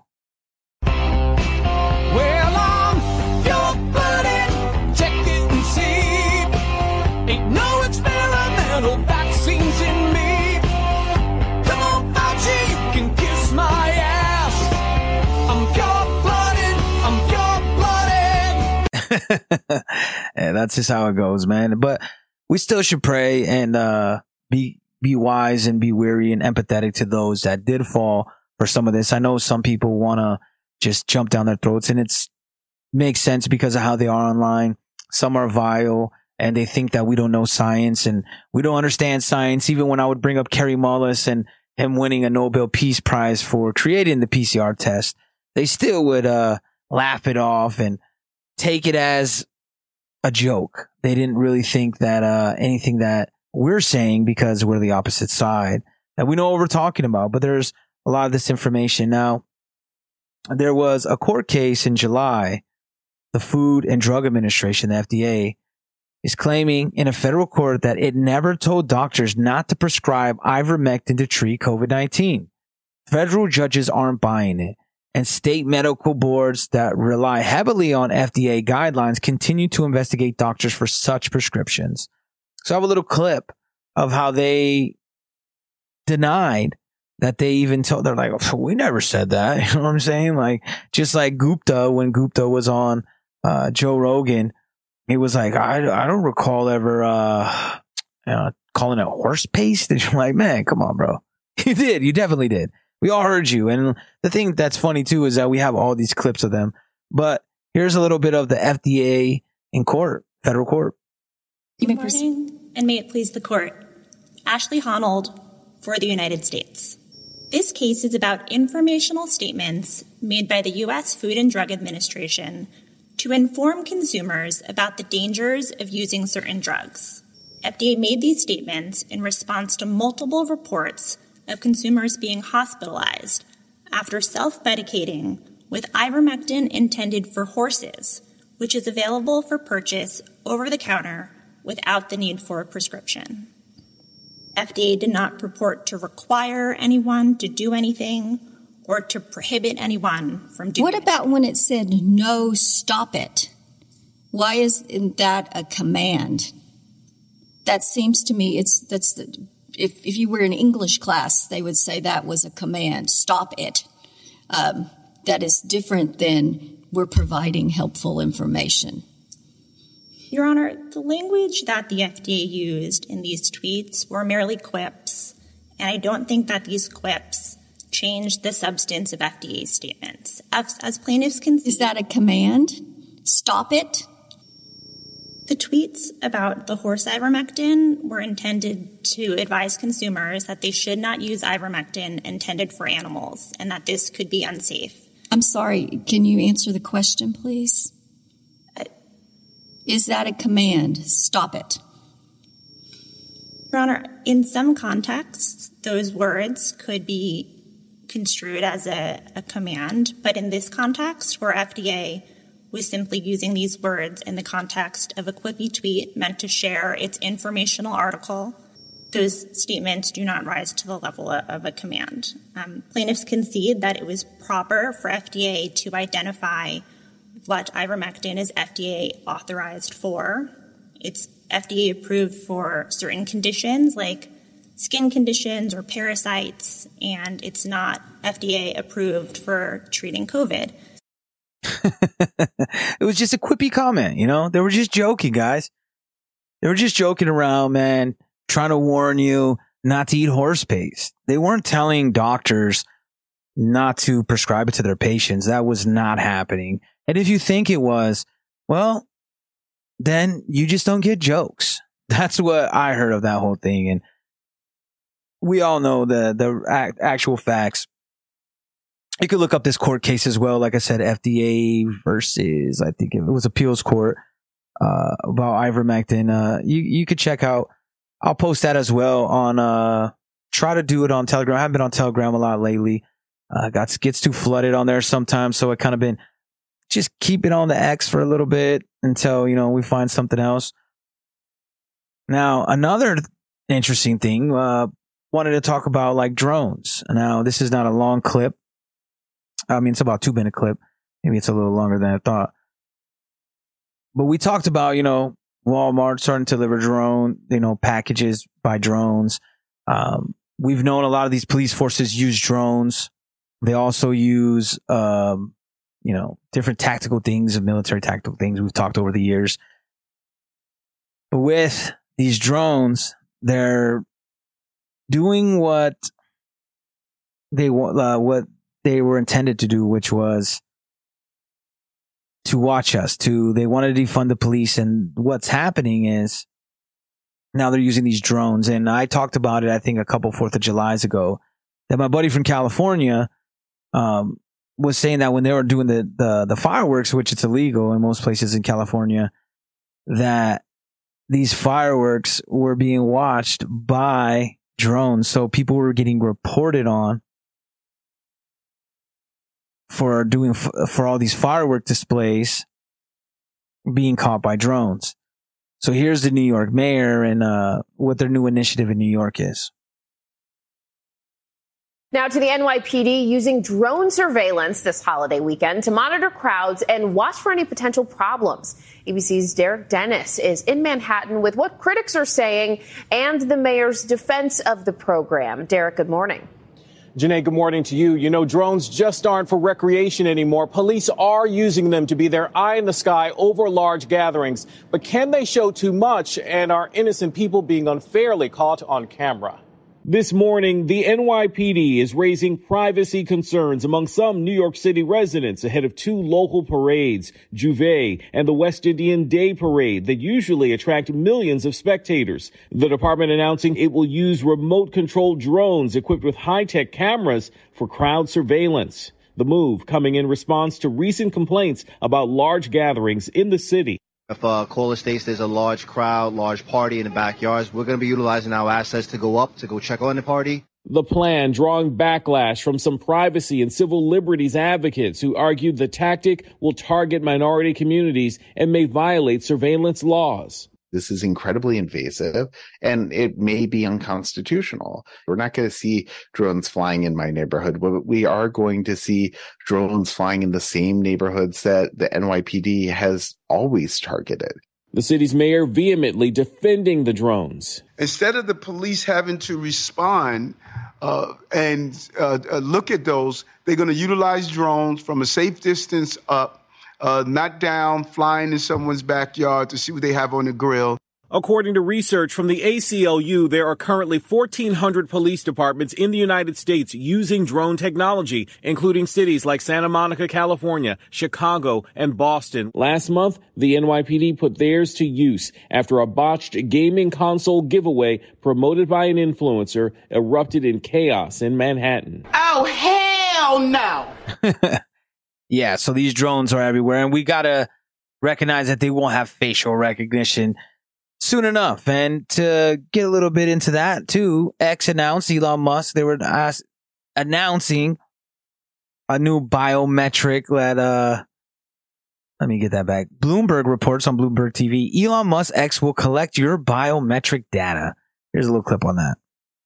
Speaker 1: Well, I'm your buddy, check it and see. Ain't no experimental vaccines in me. Come on, Fauci, you can kiss my ass. I'm pure-blooded, I'm pure-blooded.
Speaker 3: Yeah, that's just how it goes, man. But we still should pray and uh, be be wise and be wary and empathetic to those that did fall for some of this. I know some people want to just jump down their throats, and it's makes sense because of how they are online. Some are vile, and they think that we don't know science and we don't understand science. Even when I would bring up Kerry Mullis and him winning a Nobel Peace Prize for creating the P C R test, they still would uh, laugh it off and take it as a joke. They didn't really think that uh, anything that we're saying, because we're the opposite side, that we know what we're talking about. But there's a lot of this information. Now, there was a court case in July. The Food and Drug Administration, the F D A, is claiming in a federal court that it never told doctors not to prescribe ivermectin to treat COVID nineteen. Federal judges aren't buying it, and state medical boards that rely heavily on F D A guidelines continue to investigate doctors for such prescriptions. So I have a little clip of how they denied that they even told, they're like, oh, we never said that. You know what I'm saying? Like, just like Gupta, when Gupta was on uh, Joe Rogan, he was like, I, I don't recall ever uh, uh, calling it horse paste. And you're like, man, come on, bro. You did. You definitely did. We all heard you. And the thing that's funny, too, is that we have all these clips of them. But here's a little bit of the F D A in court, federal court.
Speaker 2: Good morning, and may it please the court. Ashley Honnold for the United States. This case is about informational statements made by the U S Food and Drug Administration to inform consumers about the dangers of using certain drugs. F D A made these statements in response to multiple reports of consumers being hospitalized after self-medicating with ivermectin intended for horses, which is available for purchase over the counter without the need for a prescription. F D A did not purport to require anyone to do anything or to prohibit anyone from doing
Speaker 4: What about when it said, no, stop it? Why isn't that a command? That seems to me, it's that's the, if, if you were in English class, they would say that was a command, stop it. Um, that is different than we're providing helpful information.
Speaker 2: Your Honor, the language that the F D A used in these tweets were merely quips, and I don't think that these quips changed the substance of F D A statements. As, as plaintiffs can see—
Speaker 4: Is that a command? Stop it?
Speaker 2: The tweets about the horse ivermectin were intended to advise consumers that they should not use ivermectin intended for animals and that this could be unsafe.
Speaker 4: I'm sorry, can you answer the question, please? Is that a command? Stop it.
Speaker 2: Your Honor, in some contexts, those words could be construed as a, a command, but in this context, where F D A was simply using these words in the context of a quippy tweet meant to share its informational article, those statements do not rise to the level of a command. Um, plaintiffs concede that it was proper for F D A to identify what ivermectin is F D A authorized for. It's F D A approved for certain conditions like skin conditions or parasites, and it's not F D A approved for treating COVID.
Speaker 3: It was just a quippy comment, you know? They were just joking, guys. They were just joking around, man, trying to warn you not to eat horse paste. They weren't telling doctors not to prescribe it to their patients. That was not happening. And if you think it was, well, then you just don't get jokes. That's what I heard of that whole thing. And we all know the the act, actual facts. You could look up this court case as well. Like I said, F D A versus, I think it was appeals court uh, about ivermectin. Uh, you, you could check out. I'll post that as well on, uh, try to do it on Telegram. I haven't been on Telegram a lot lately. Uh, got, gets too flooded on there sometimes. So I kind of been just keep it on the X for a little bit until, you know, we find something else. Now, another interesting thing, uh, wanted to talk about like drones. Now, this is not a long clip. I mean, it's about a two minute clip. Maybe it's a little longer than I thought. But we talked about, you know, Walmart starting to deliver drone, you know, packages by drones. Um, we've known a lot of these police forces use drones. They also use, um, you know, different tactical things, military tactical things we've talked over the years. But with these drones, they're doing what they want, uh, what they were intended to do, which was to watch us, to, they wanted to defund the police. And what's happening is now they're using these drones. And I talked about it, I think a couple Fourth of Julys ago, that my buddy from California, um, was saying that when they were doing the, the, the fireworks, which it's illegal in most places in California, that these fireworks were being watched by drones. So people were getting reported on for doing, for all these firework displays being caught by drones. So here's the New York mayor and, uh, what their new initiative in New York is.
Speaker 5: Now to the N Y P D using drone surveillance this holiday weekend to monitor crowds and watch for any potential problems. A B C's Derek Dennis is in Manhattan with what critics are saying and the mayor's defense of the program. Derek, good morning.
Speaker 6: Janae, good morning to you. You know, drones just aren't for recreation anymore. Police are using them to be their eye in the sky over large gatherings. But can they show too much, and are innocent people being unfairly caught on camera? This morning, the N Y P D is raising privacy concerns among some New York City residents ahead of two local parades, Juve and the West Indian Day Parade, that usually attract millions of spectators. The department announcing it will use remote-controlled drones equipped with high-tech cameras for crowd surveillance. The move coming in response to recent complaints about large gatherings in the city.
Speaker 7: If a caller states there's a large crowd, large party in the backyards, we're going to be utilizing our assets to go up, to go check on the party.
Speaker 6: The plan drawing backlash from some privacy and civil liberties advocates who argued the tactic will target minority communities and may violate surveillance laws.
Speaker 8: This is incredibly invasive, and it may be unconstitutional. We're not going to see drones flying in my neighborhood, but we are going to see drones flying in the same neighborhoods that the N Y P D has always targeted.
Speaker 6: The city's mayor vehemently defending the drones.
Speaker 9: Instead of the police having to respond uh, and uh, uh, look at those, they're going to utilize drones from a safe distance up. Uh, not down, flying in someone's backyard to see what they have on the grill.
Speaker 6: According to research from the A C L U, there are currently fourteen hundred police departments in the United States using drone technology, including cities like Santa Monica, California, Chicago, and Boston. Last month, the N Y P D put theirs to use after a botched gaming console giveaway promoted by an influencer erupted in chaos in Manhattan.
Speaker 9: Oh, hell no!
Speaker 3: Yeah, so these drones are everywhere, and we got to recognize that they won't have facial recognition soon enough. And to get a little bit into that, too, X announced, Elon Musk, they were asked, announcing a new biometric that, uh, let me get that back. Bloomberg reports on Bloomberg T V, Elon Musk X will collect your biometric data. Here's a little clip on that.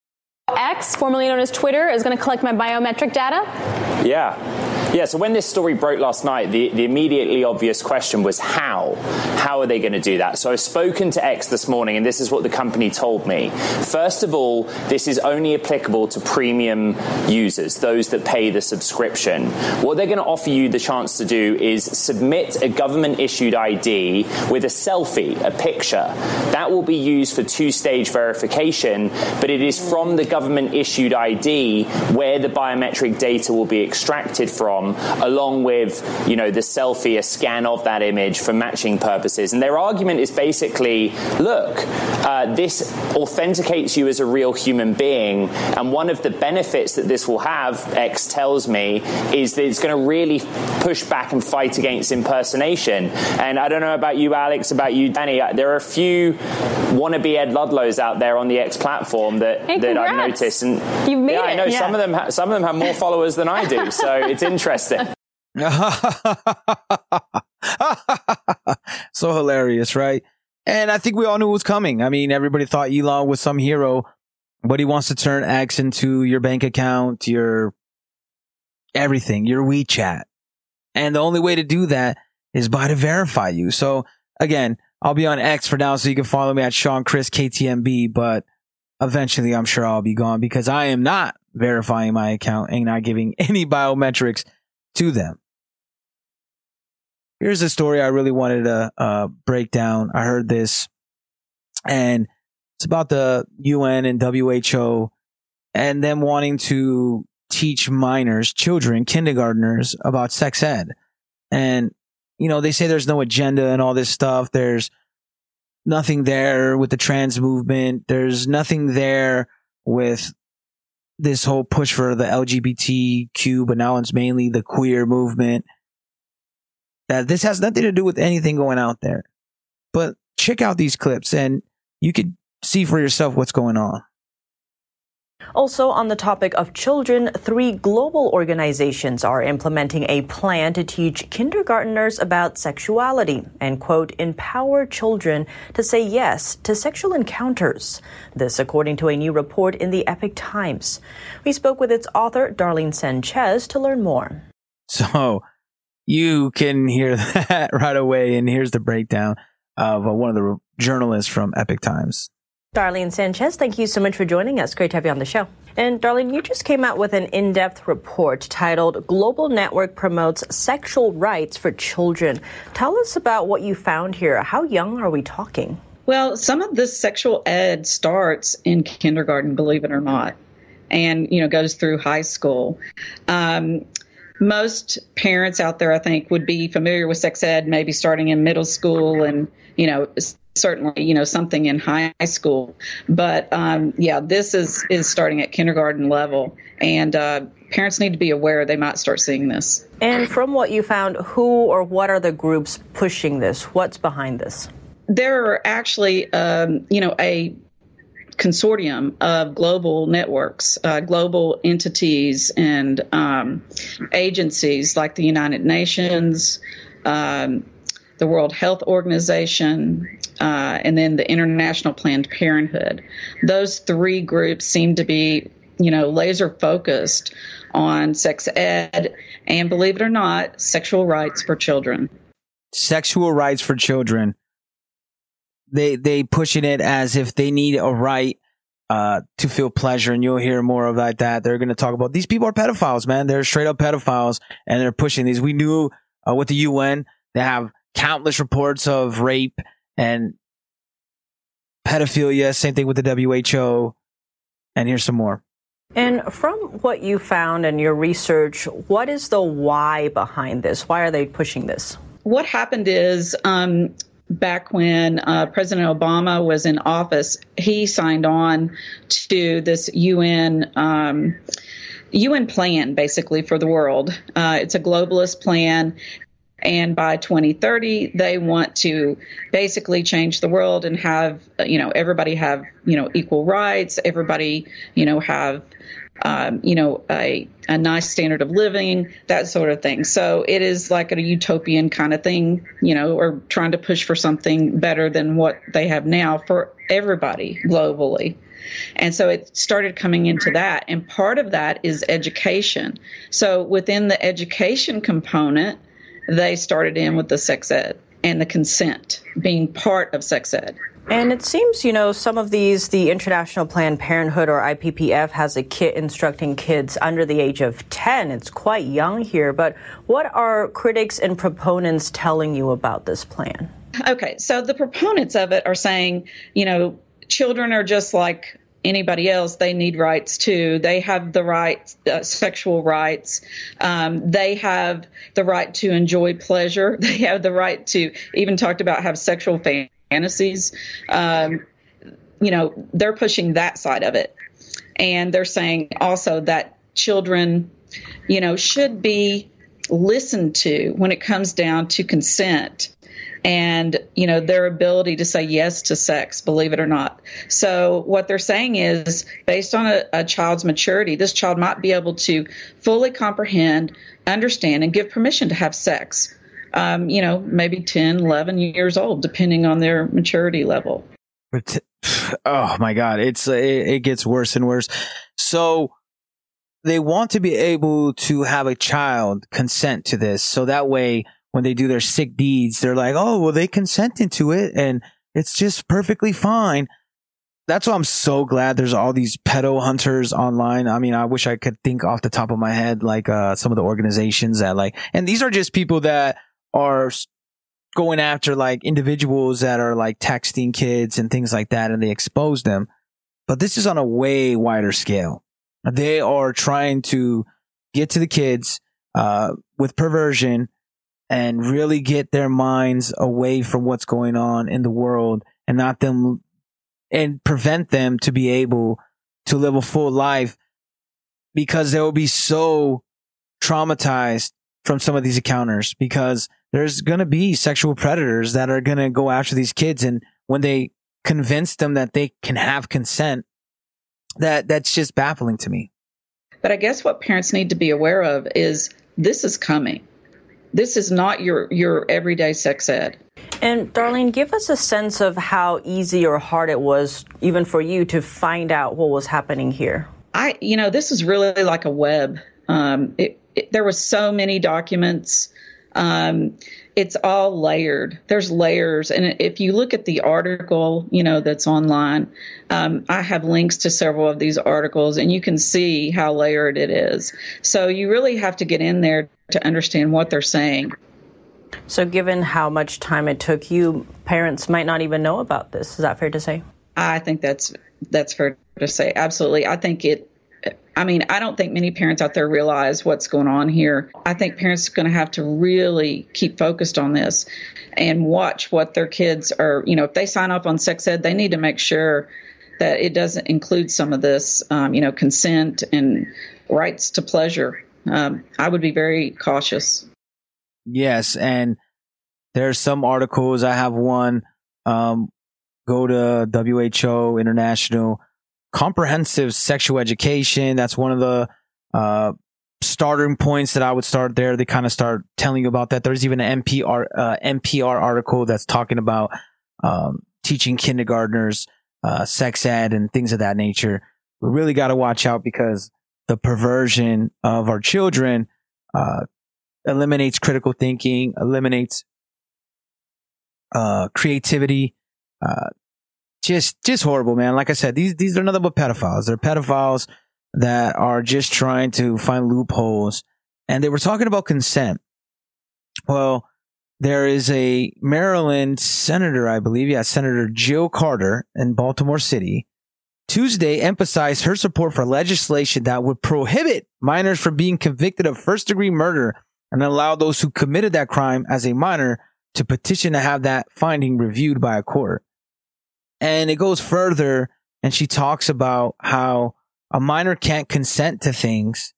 Speaker 11: X, formerly known as Twitter, is going to collect my biometric data?
Speaker 27: Yeah. Yeah, so when this story broke last night, the, the immediately obvious question was how? How are they going to do that? So I've spoken to X this morning, and this is what the company told me. First of all, this is only applicable to premium users, those that pay the subscription. What they're going to offer you the chance to do is submit a government-issued I D with a selfie, a picture. That will be used for two-stage verification, but it is from the government-issued I D where the biometric data will be extracted from, along with, you know, the selfie, a scan of that image for matching purposes. And their argument is basically, look, uh, this authenticates you as a real human being. And one of the benefits that this will have, X tells me, is that it's going to really push back and fight against impersonation. And I don't know about you, Alex, about you, Danny. There are a few wannabe Ed Ludlows out there on the X platform that,
Speaker 11: hey,
Speaker 27: that I've noticed. And
Speaker 11: You've made
Speaker 27: yeah, I know
Speaker 11: it. Yeah.
Speaker 27: some of them. Ha- some of them have more followers than I do. So it's interesting.
Speaker 3: So hilarious, right? And I think we all knew it was coming. I mean, everybody thought Elon was some hero, but he wants to turn X into your bank account, your everything, your WeChat. And the only way to do that is by to verify you. So again, I'll be on X for now, so you can follow me at Sean Chris K T M B, but eventually I'm sure I'll be gone because I am not verifying my account and not giving any biometrics to them. Here's a story I really wanted to uh, break down. I heard this, and it's about the U N and W H O and them wanting to teach minors, children, kindergartners about sex ed. And, you know, they say there's no agenda and all this stuff. There's nothing there with the trans movement. There's nothing there with this whole push for the L G B T Q, but now it's mainly the queer movement. That this has nothing to do with anything going out there. But check out these clips and you could see for yourself what's going on.
Speaker 10: Also, on the topic of children, three global organizations are implementing a plan to teach kindergarteners about sexuality and, quote, empower children to say yes to sexual encounters. This, according to a new report in the Epoch Times. We spoke with its author, Darlene Sanchez, to learn more.
Speaker 3: So you can hear that right away, and here's the breakdown of uh, one of the journalists from Epoch Times.
Speaker 10: Darlene Sanchez, thank you so much for joining us. Great to have you on the show. And Darlene, you just came out with an in-depth report titled Global Network Promotes Sexual Rights for Children. Tell us about what you found here. How young are we talking?
Speaker 12: Well, some of this sexual ed starts in kindergarten, believe it or not, and, you know, goes through high school. Um, most parents out there, I think, would be familiar with sex ed, maybe starting in middle school and, you know, certainly, you know, something in high school. But, um, yeah, this is, is starting at kindergarten level. And uh, parents need to be aware they might start seeing this.
Speaker 10: And from what you found, who or what are the groups pushing this? What's behind this?
Speaker 12: There are actually, um, you know, a consortium of global networks, uh, global entities and um, agencies like the United Nations, um, the World Health Organization, uh, and then the International Planned Parenthood. Those three groups seem to be, you know, laser focused on sex ed and, believe it or not, sexual rights for children.
Speaker 3: Sexual rights for children. They they pushing it as if they need a right uh, to feel pleasure, and you'll hear more of like that. They're going to talk about these people are pedophiles, man. They're straight up pedophiles, and they're pushing these. We knew uh, with the U N, they have countless reports of rape and pedophilia. Same thing with the W H O. And here's some more.
Speaker 10: And from what you found in your research, what is the why behind this? Why are they pushing this?
Speaker 12: What happened is, um, back when uh, President Obama was in office, he signed on to this U N um, U N plan, basically, for the world. Uh, it's a globalist plan. And by twenty thirty, they want to basically change the world and have, you know, everybody have, you know, equal rights, everybody, you know, have, um, you know, a, a nice standard of living, that sort of thing. So it is like a utopian kind of thing, you know, or trying to push for something better than what they have now for everybody globally. And so it started coming into that. And part of that is education. So within the education component, they started in with the sex ed and the consent being part of sex ed.
Speaker 10: And it seems, you know, some of these, the International Planned Parenthood or I P P F has a kit instructing kids under the age of ten. It's quite young here. But what are critics and proponents telling you about this plan?
Speaker 12: Okay, so the proponents of it are saying, you know, children are just like anybody else. They need rights too. They have the right, uh, sexual rights. Um, they have the right to enjoy pleasure. They have the right to, even talked about, have sexual fantasies. Um, you know, they're pushing that side of it. And they're saying also that children, you know, should be listened to when it comes down to consent and, you know, their ability to say yes to sex, believe it or not. So what they're saying is, based on a, a child's maturity, this child might be able to fully comprehend, understand, and give permission to have sex. Um, you know, maybe ten, eleven years old, depending on their maturity level.
Speaker 3: Oh, my God. It's it, it gets worse and worse. So they want to be able to have a child consent to this. So that way, when they do their sick deeds, they're like, oh, well, they consented to it and it's just perfectly fine. That's why I'm so glad there's all these pedo hunters online. I mean, I wish I could think off the top of my head, like uh, some of the organizations that like, and these are just people that are going after like individuals that are like texting kids and things like that, and they expose them. But this is on a way wider scale. They are trying to get to the kids uh, with perversion and really get their minds away from what's going on in the world and not them and prevent them to be able to live a full life, because they will be so traumatized from some of these encounters, because there's going to be sexual predators that are going to go after these kids. And when they convince them that they can have consent, that that's just baffling to me.
Speaker 12: But I guess what parents need to be aware of is this is coming. This is not your, your everyday sex ed.
Speaker 10: And Darlene, give us a sense of how easy or hard it was even for you to find out what was happening here.
Speaker 12: I, you know, this is really like a web. Um, it, it, there was so many documents. Um, it's all layered. There's layers. And if you look at the article, you know, that's online, um, I have links to several of these articles and you can see how layered it is. So you really have to get in there to understand what they're saying.
Speaker 10: So given how much time it took you, parents might not even know about this. Is that fair to say?
Speaker 12: I think that's, that's fair to say. Absolutely. I think it, I mean, I don't think many parents out there realize what's going on here. I think parents are going to have to really keep focused on this and watch what their kids are, you know, if they sign up on sex ed, they need to make sure that it doesn't include some of this, um, you know, consent and rights to pleasure. Um, I would be very cautious.
Speaker 3: Yes. And there's some articles. I have one, um, go to W H O International Comprehensive Sexual Education. That's one of the uh, starting points that I would start there. They kind of start telling you about that. There's even an N P R uh, N P R article that's talking about um, teaching kindergartners uh, sex ed and things of that nature. We really got to watch out because the perversion of our children uh, eliminates critical thinking, eliminates uh, creativity. Uh, Just, just horrible, man. Like I said, these, these are nothing but pedophiles. They're pedophiles that are just trying to find loopholes. And they were talking about consent. Well, there is a Maryland senator, I believe. Yeah, Senator Jill Carter in Baltimore City. Tuesday emphasized her support for legislation that would prohibit minors from being convicted of first degree murder and allow those who committed that crime as a minor to petition to have that finding reviewed by a court. And it goes further, and she talks about how a minor can't consent to things.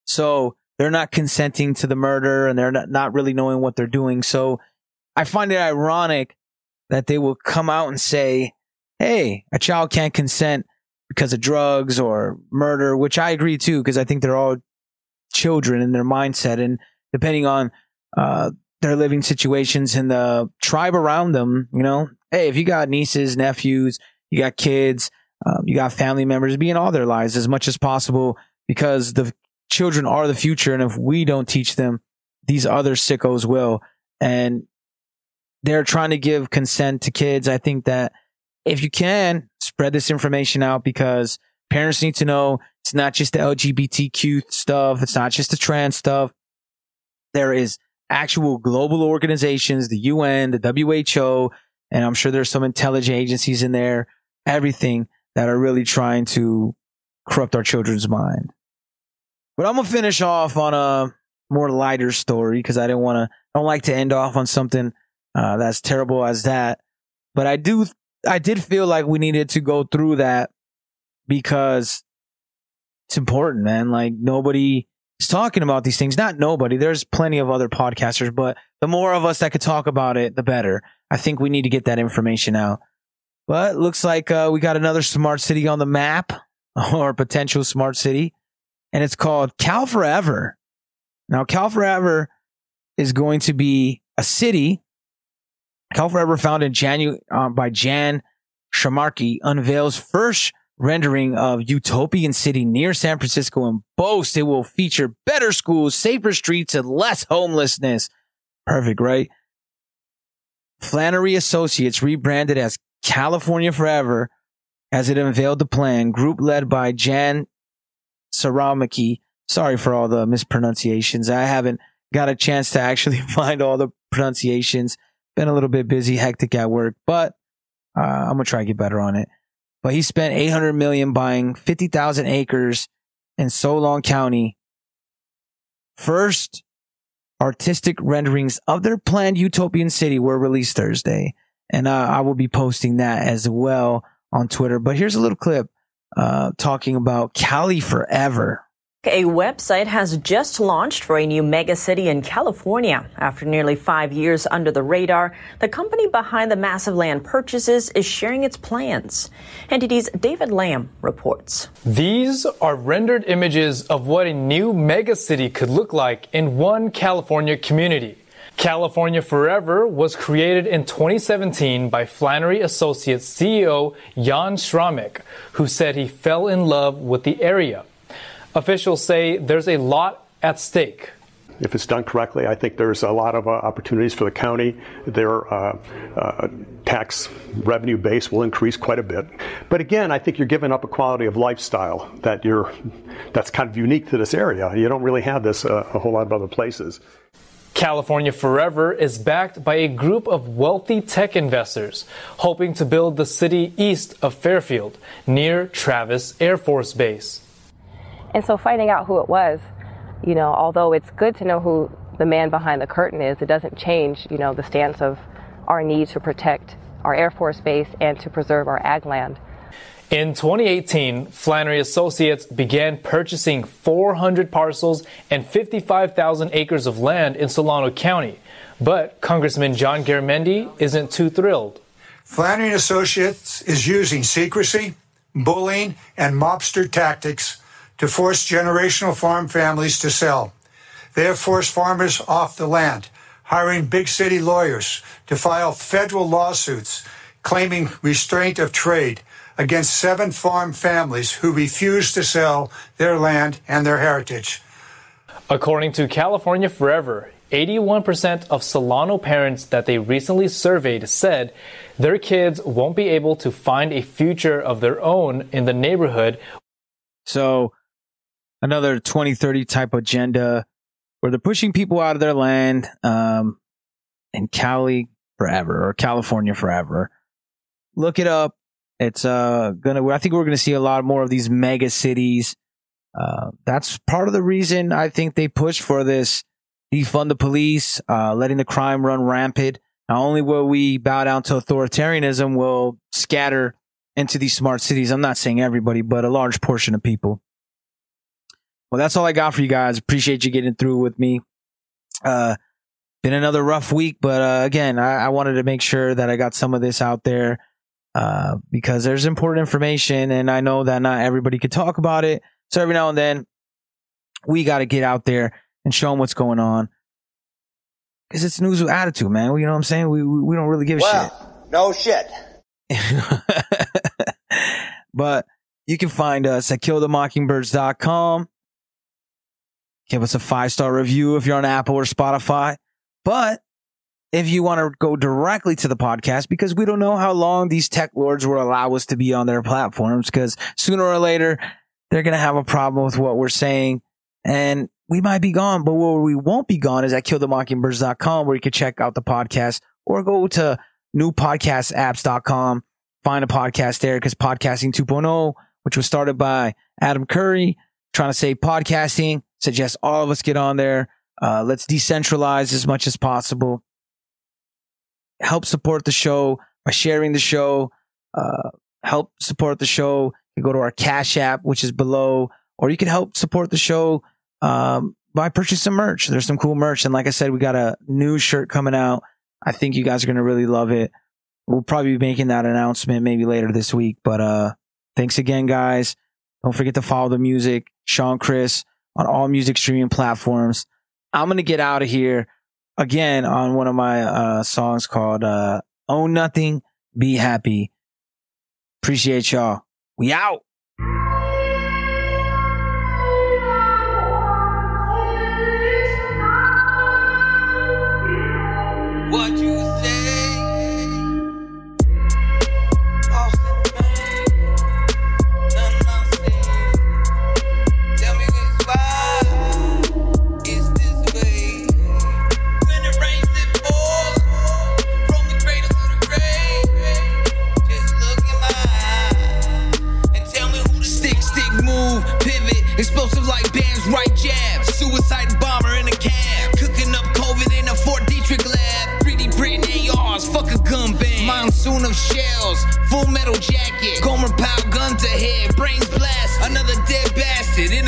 Speaker 3: So they're not consenting to the murder, and they're not, not really knowing what they're doing. So I find it ironic that they will come out and say, hey, a child can't consent because of drugs or murder, which I agree too, because I think they're all children in their mindset. And depending on uh, their living situations and the tribe around them, you know, hey, if you got nieces, nephews, you got kids, um, you got family members, be in all their lives as much as possible because the children are the future. And if we don't teach them, these other sickos will. And they're trying to give consent to kids. I think that if you can, spread this information out because parents need to know it's not just the L G B T Q stuff. It's not just the trans stuff. There is actual global organizations, the U N, the W H O, and I'm sure there's some intelligence agencies in there, everything that are really trying to corrupt our children's mind. But I'm going to finish off on a more lighter story because I didn't want to, I don't like to end off on something uh, that's terrible as that. But I do, I did feel like we needed to go through that because it's important, man. Like nobody is talking about these things. Not nobody. There's plenty of other podcasters, but the more of us that could talk about it, the better. I think we need to get that information out. But looks like uh, we got another smart city on the map or potential smart city. And it's called Cal Forever. Now, Cal Forever is going to be a city. Cal Forever, founded in Janu- uh, by Jan Shamarky, unveils first rendering of utopian city near San Francisco and boasts it will feature better schools, safer streets, and less homelessness. Perfect, right? Flannery Associates rebranded as California Forever as it unveiled the plan. Group led by Jan Saramaki. Sorry for all the mispronunciations. I haven't got a chance to actually find all the pronunciations. Been a little bit busy, hectic at work, but uh, I'm going to try to get better on it. But he spent eight hundred million dollars buying fifty thousand acres in Solon County. First artistic renderings of their planned utopian city were released Thursday. And uh, I will be posting that as well on Twitter. But here's a little clip uh, talking about Cali Forever.
Speaker 10: A website has just launched for a new megacity in California. After nearly five years under the radar, the company behind the massive land purchases is sharing its plans. N T D's David Lamb reports.
Speaker 13: These are rendered images of what a new megacity could look like in one California community. California Forever was created in twenty seventeen by Flannery Associates C E O Jan Schramek, who said he fell in love with the area. Officials say there's a lot at stake.
Speaker 14: If it's done correctly, I think there's a lot of uh, opportunities for the county. Their uh, uh, tax revenue base will increase quite a bit. But again, I think you're giving up a quality of lifestyle that you're that's kind of unique to this area. You don't really have this uh, a whole lot of other places.
Speaker 13: California Forever is backed by a group of wealthy tech investors hoping to build the city east of Fairfield, near Travis Air Force Base.
Speaker 15: And so finding out who it was, you know, although it's good to know who the man behind the curtain is, it doesn't change, you know, the stance of our need to protect our Air Force Base and to preserve our ag land.
Speaker 13: In twenty eighteen, Flannery Associates began purchasing four hundred parcels and fifty-five thousand acres of land in Solano County. But Congressman John Garamendi isn't too thrilled.
Speaker 16: Flannery Associates is using secrecy, bullying, and mobster tactics to force generational farm families to sell. They have forced farmers off the land, hiring big city lawyers to file federal lawsuits claiming restraint of trade against seven farm families who refuse to sell their land and their heritage.
Speaker 13: According to California Forever, eighty-one percent of Solano parents that they recently surveyed said their kids won't be able to find a future of their own in the neighborhood.
Speaker 3: So, another twenty thirty type agenda where they're pushing people out of their land, um, in Cali Forever or California Forever. Look it up. It's uh gonna. I think we're gonna see a lot more of these mega cities. Uh, that's part of the reason I think they push for this defund the police, uh, letting the crime run rampant. Not only will we bow down to authoritarianism, we'll scatter into these smart cities. I'm not saying everybody, but a large portion of people. Well, that's all I got for you guys. Appreciate you getting through with me. Uh, been another rough week, but uh, again, I, I wanted to make sure that I got some of this out there uh, because there's important information, and I know that not everybody could talk about it. So every now and then, we got to get out there and show them what's going on because it's news with attitude, man. You know what I'm saying? We we, we don't really give a
Speaker 18: well,
Speaker 3: shit.
Speaker 18: No shit.
Speaker 3: But you can find us at kill the mockingbirds dot com. Give us a five-star review if you're on Apple or Spotify. But if you want to go directly to the podcast, because we don't know how long these tech lords will allow us to be on their platforms, because sooner or later, they're going to have a problem with what we're saying, and we might be gone. But where we won't be gone is at kill the mockingbirds dot com, where you can check out the podcast, or go to new podcast apps dot com, find a podcast there, because Podcasting two point oh, which was started by Adam Curry, trying to save podcasting, suggest all of us get on there. Uh, let's decentralize as much as possible. Help support the show by sharing the show. Uh, help support the show. You go to our Cash App, which is below, or you can help support the show um, by purchasing merch. There's some cool merch. And like I said, we got a new shirt coming out. I think you guys are going to really love it. We'll probably be making that announcement maybe later this week. But uh, thanks again, guys. Don't forget to follow the music, Sean Chris, on all music streaming platforms. I'm going to get out of here again on one of my uh, songs called uh, Own Nothing, Be Happy. Appreciate y'all. We out.
Speaker 1: What you say?
Speaker 19: Explosive like bands, right jab. Suicide bomber in a cab. Cooking up COVID in a Fort Detrick lab. three D printing A Rs, fuck a gun band. Monsoon of shells, full metal jacket. Gomer Pyle gun to head, brains blast. Another dead bastard in a closed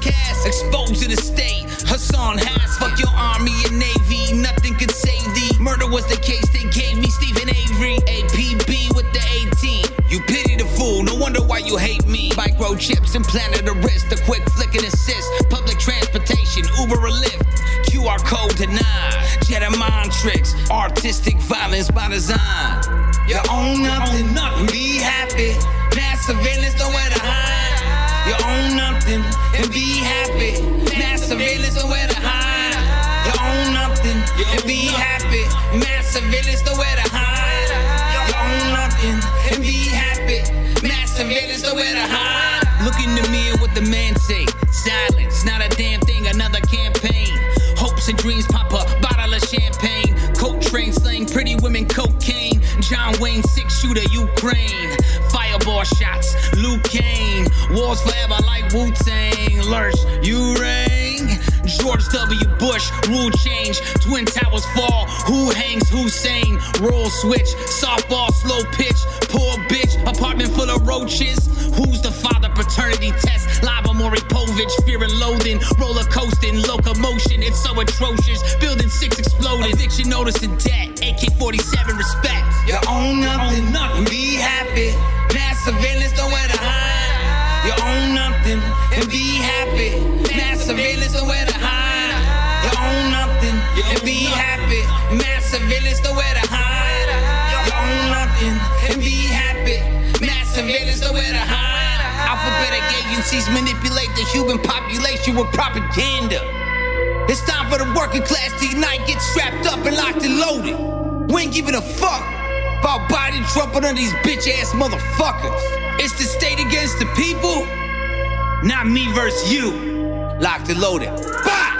Speaker 19: cast, exposed to the state. Hassan has, fuck your army and navy, nothing could save thee. Murder was the case they gave me, Stephen Avery. A P B with the eighteen. You pity the fool, no wonder why you hate me. Microchips implanted a wrist, a quick flick and assist. Public transportation, Uber or Lyft. Q R code denied. Jedi mind tricks, artistic violence by design. You own nothing, nothing. Be happy. Mass surveillance, nowhere to hide. You own nothing and be happy. Mass surveillance, nowhere to hide. You own nothing and be happy. Mass surveillance, nowhere to hide. You own nothing and be happy. Mass surveillance, nowhere to hide. Look in the mirror what the man say. Silence, not a damn thing, another campaign. Hopes and dreams pop up, bottle of champagne. Coke train slang, pretty women, cocaine. John Wayne, six shooter, Ukraine. Fireball shots, Luke Kane. Wars forever like Wu-Tang. Lurch, you reign. George W. Bush, rule change. Twin towers fall, who hangs Hussein? Roll switch, softball, slow pitch. Poor bitch, apartment full of roaches. Who's the father? Paternity test. Lava Maury Povich, fear and loathing. Roller coasting, locomotion, it's so atrocious. Building six exploded. Eviction notice and debt. A K forty-seven respect. You own nothing, own nothing. Be happy. Mass surveillance, nowhere to hide. You own nothing and be happy. Mass surveillance, nowhere to hide. You own nothing and be happy. Mass surveillance, nowhere to hide. You own nothing and be happy. Mass surveillance, nowhere to hide. Alphabetic agencies manipulate the human population with propaganda. It's time for the working class to unite, get strapped up and locked and loaded. We ain't giving a fuck about Biden, Trump, and these bitch-ass motherfuckers. It's the state against the people, not me versus you. Locked and loaded. Bye!